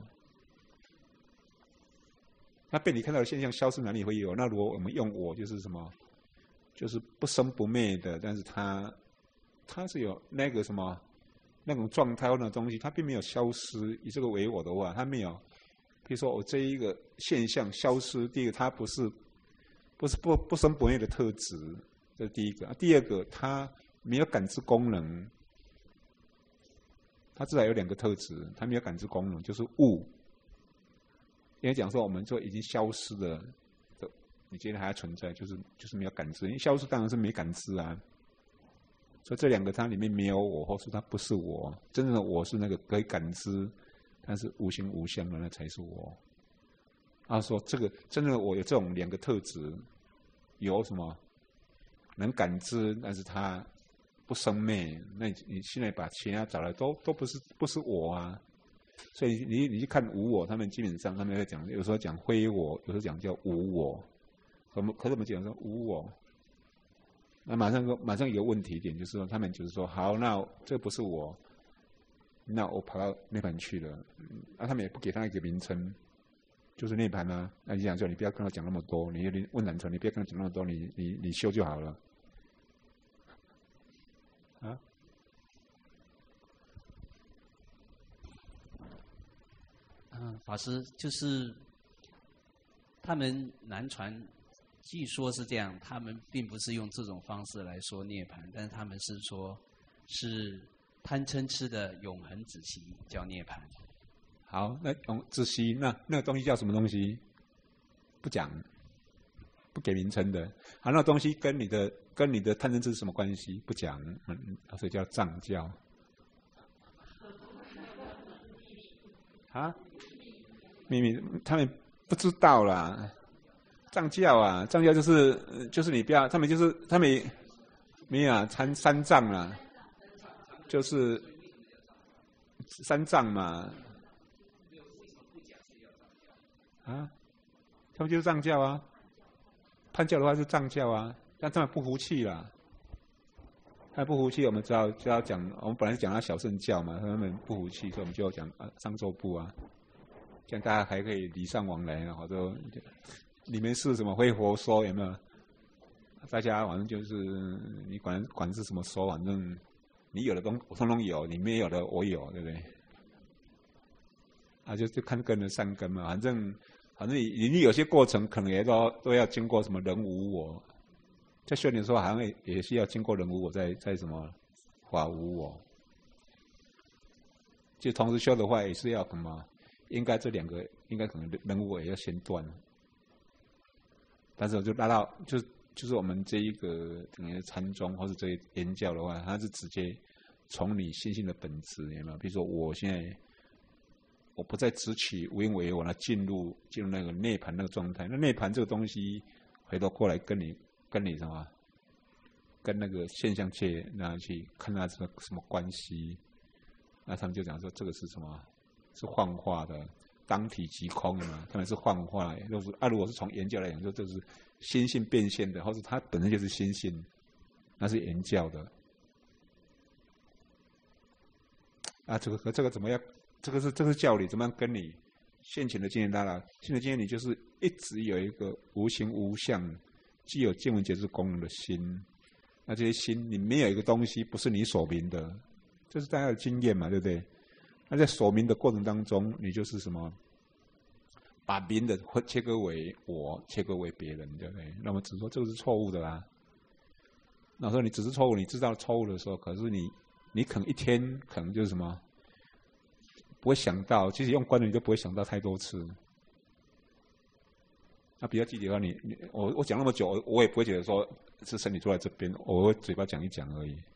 那被你看到的现象消失哪里会有？那如果我们用我，就是什么？就是不生不灭的，但是它是有那个什么那种状态或那种东西，它并没有消失。以这个为我的话，它没有。比如说我这一个现象消失，第一个它不是不生不灭的特质，这是第一个。第二个，它没有感知功能。它至少有两个特质，它没有感知功能，就是物。因为讲说我们说已经消失了，你觉得还存在，就是没有感知。因为消失当然是没感知啊。所以这两个它里面没有我，或是它不是我。真正的我是那个可以感知，但是无形无相的，那才是我。说这个真正的我有这种两个特质，有什么？ 能感知，但是它不生灭。那你现在把其他找来都不是我啊。所以你去看无我，他们基本上他们会讲，有时候讲非我，有时候讲叫无我。可是我们讲说无我，那马上有个问题点，就是说他们就是说，好，那这不是我，那我跑到涅槃去了，他们也不给他一个名称，就是涅槃啊。那你讲说，你不要跟他讲那么多，你问南传，你不要跟他讲那么多，你修就好了，啊。 法师就是他们南传，据说是这样，他们并不是用这种方式来说涅槃，但是他们是说，是贪嗔痴的永恒止息叫涅槃。 好，那止息那个东西叫什么东西？不讲，不给名称的。好，那个东西跟你的贪嗔痴是什么关系？不讲，所以叫藏教。啊？秘密，他们不知道啦。藏教啊，藏教就是你不要，他们没有啊，三藏啦，就是三藏嘛。啊，他们就是藏教啊。叛教的话是藏教啊，但他们不服气啦。他不服气，我们就要讲，我们本来是讲他小乘教嘛，他们不服气，所以我们就要讲商周部啊。这样大家还可以礼尚往来啊，或者里面是什么非佛说有没有？大家反正就是你管是什么说，反正你有的东我通通有，你没有的我有，对不对？啊，就看个人的善根嘛。反正你有些过程可能也都要经过什么人无我，在修炼的时候好像也是要经过人无我，在什么法无我。就同时修的话，也是要什么？应该这两个应该可能人无我也要先断，但是我就拉到就是我们这一个等于禅宗或者这一言教的话，它是直接从你心性的本质有没有？比如说我现在我不再执取无因为我，进入那个涅槃那个状态。那涅槃这个东西回头过来跟你什么？跟那个现象界那去看它什么关系？那他们就讲说这个是什么？是幻化的，当体即空嘛，他们是幻化。如果是从言教来讲，说这是心性变现的，或者它本身就是心性，那是言教的。啊，这个怎么样？这是教理怎么样跟你现前的经验拉拉？现前的经验你就是一直有一个无形无相，既有见闻觉知功能的心。那这些心，你没有一个东西不是你所明的，这是大家的经验嘛，对不对？那在所明的过程当中，你就是什么？把明的切割为我，切割为别人，对不对？那么只说这个是错误的啦。那时候你只是错误，你知道错误的时候，可是你可能一天可能就是什么？不会想到，其实用观念你都不会想到太多次。那比较具体的话，我讲那么久，我也不会觉得说是身体坐在这边，我会嘴巴讲一讲而已。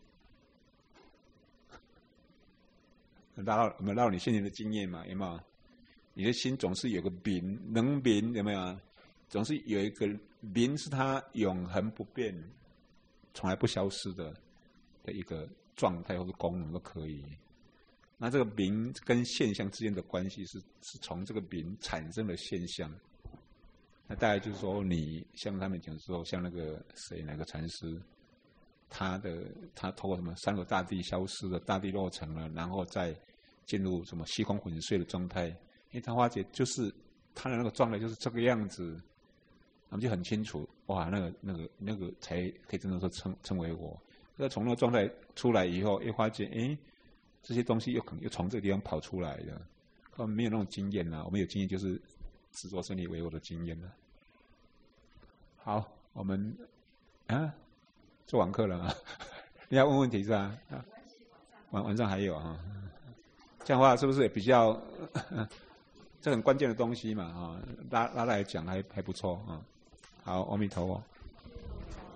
拉到你现在的经验嘛，有没有？你的心总是有个明，能明有没有？总是有一个明，是它永恒不变、从来不消失的一个状态或者功能都可以。那这个明跟现象之间的关系是从这个明产生的现象。那大概就是说，你像他们讲说，像那个哪个禅师，他透过什么三个大地消失了，大地落成了，然后再进入什么虚空粉碎的状态。因为他发觉就是他的那个状态就是这个样子，我们就很清楚，哇，那个才可以真正说称为我。那从那个状态出来以后，又发觉，这些东西可能又从这个地方跑出来的。我们没有那种经验啊，我们有经验就是执着身体为我的经验了。好，我们做完课了啊，你要问问题是吧？晚上还有啊，这样的话是不是也比较这很关键的东西嘛啊？拉来讲还不错啊。好，阿弥陀佛。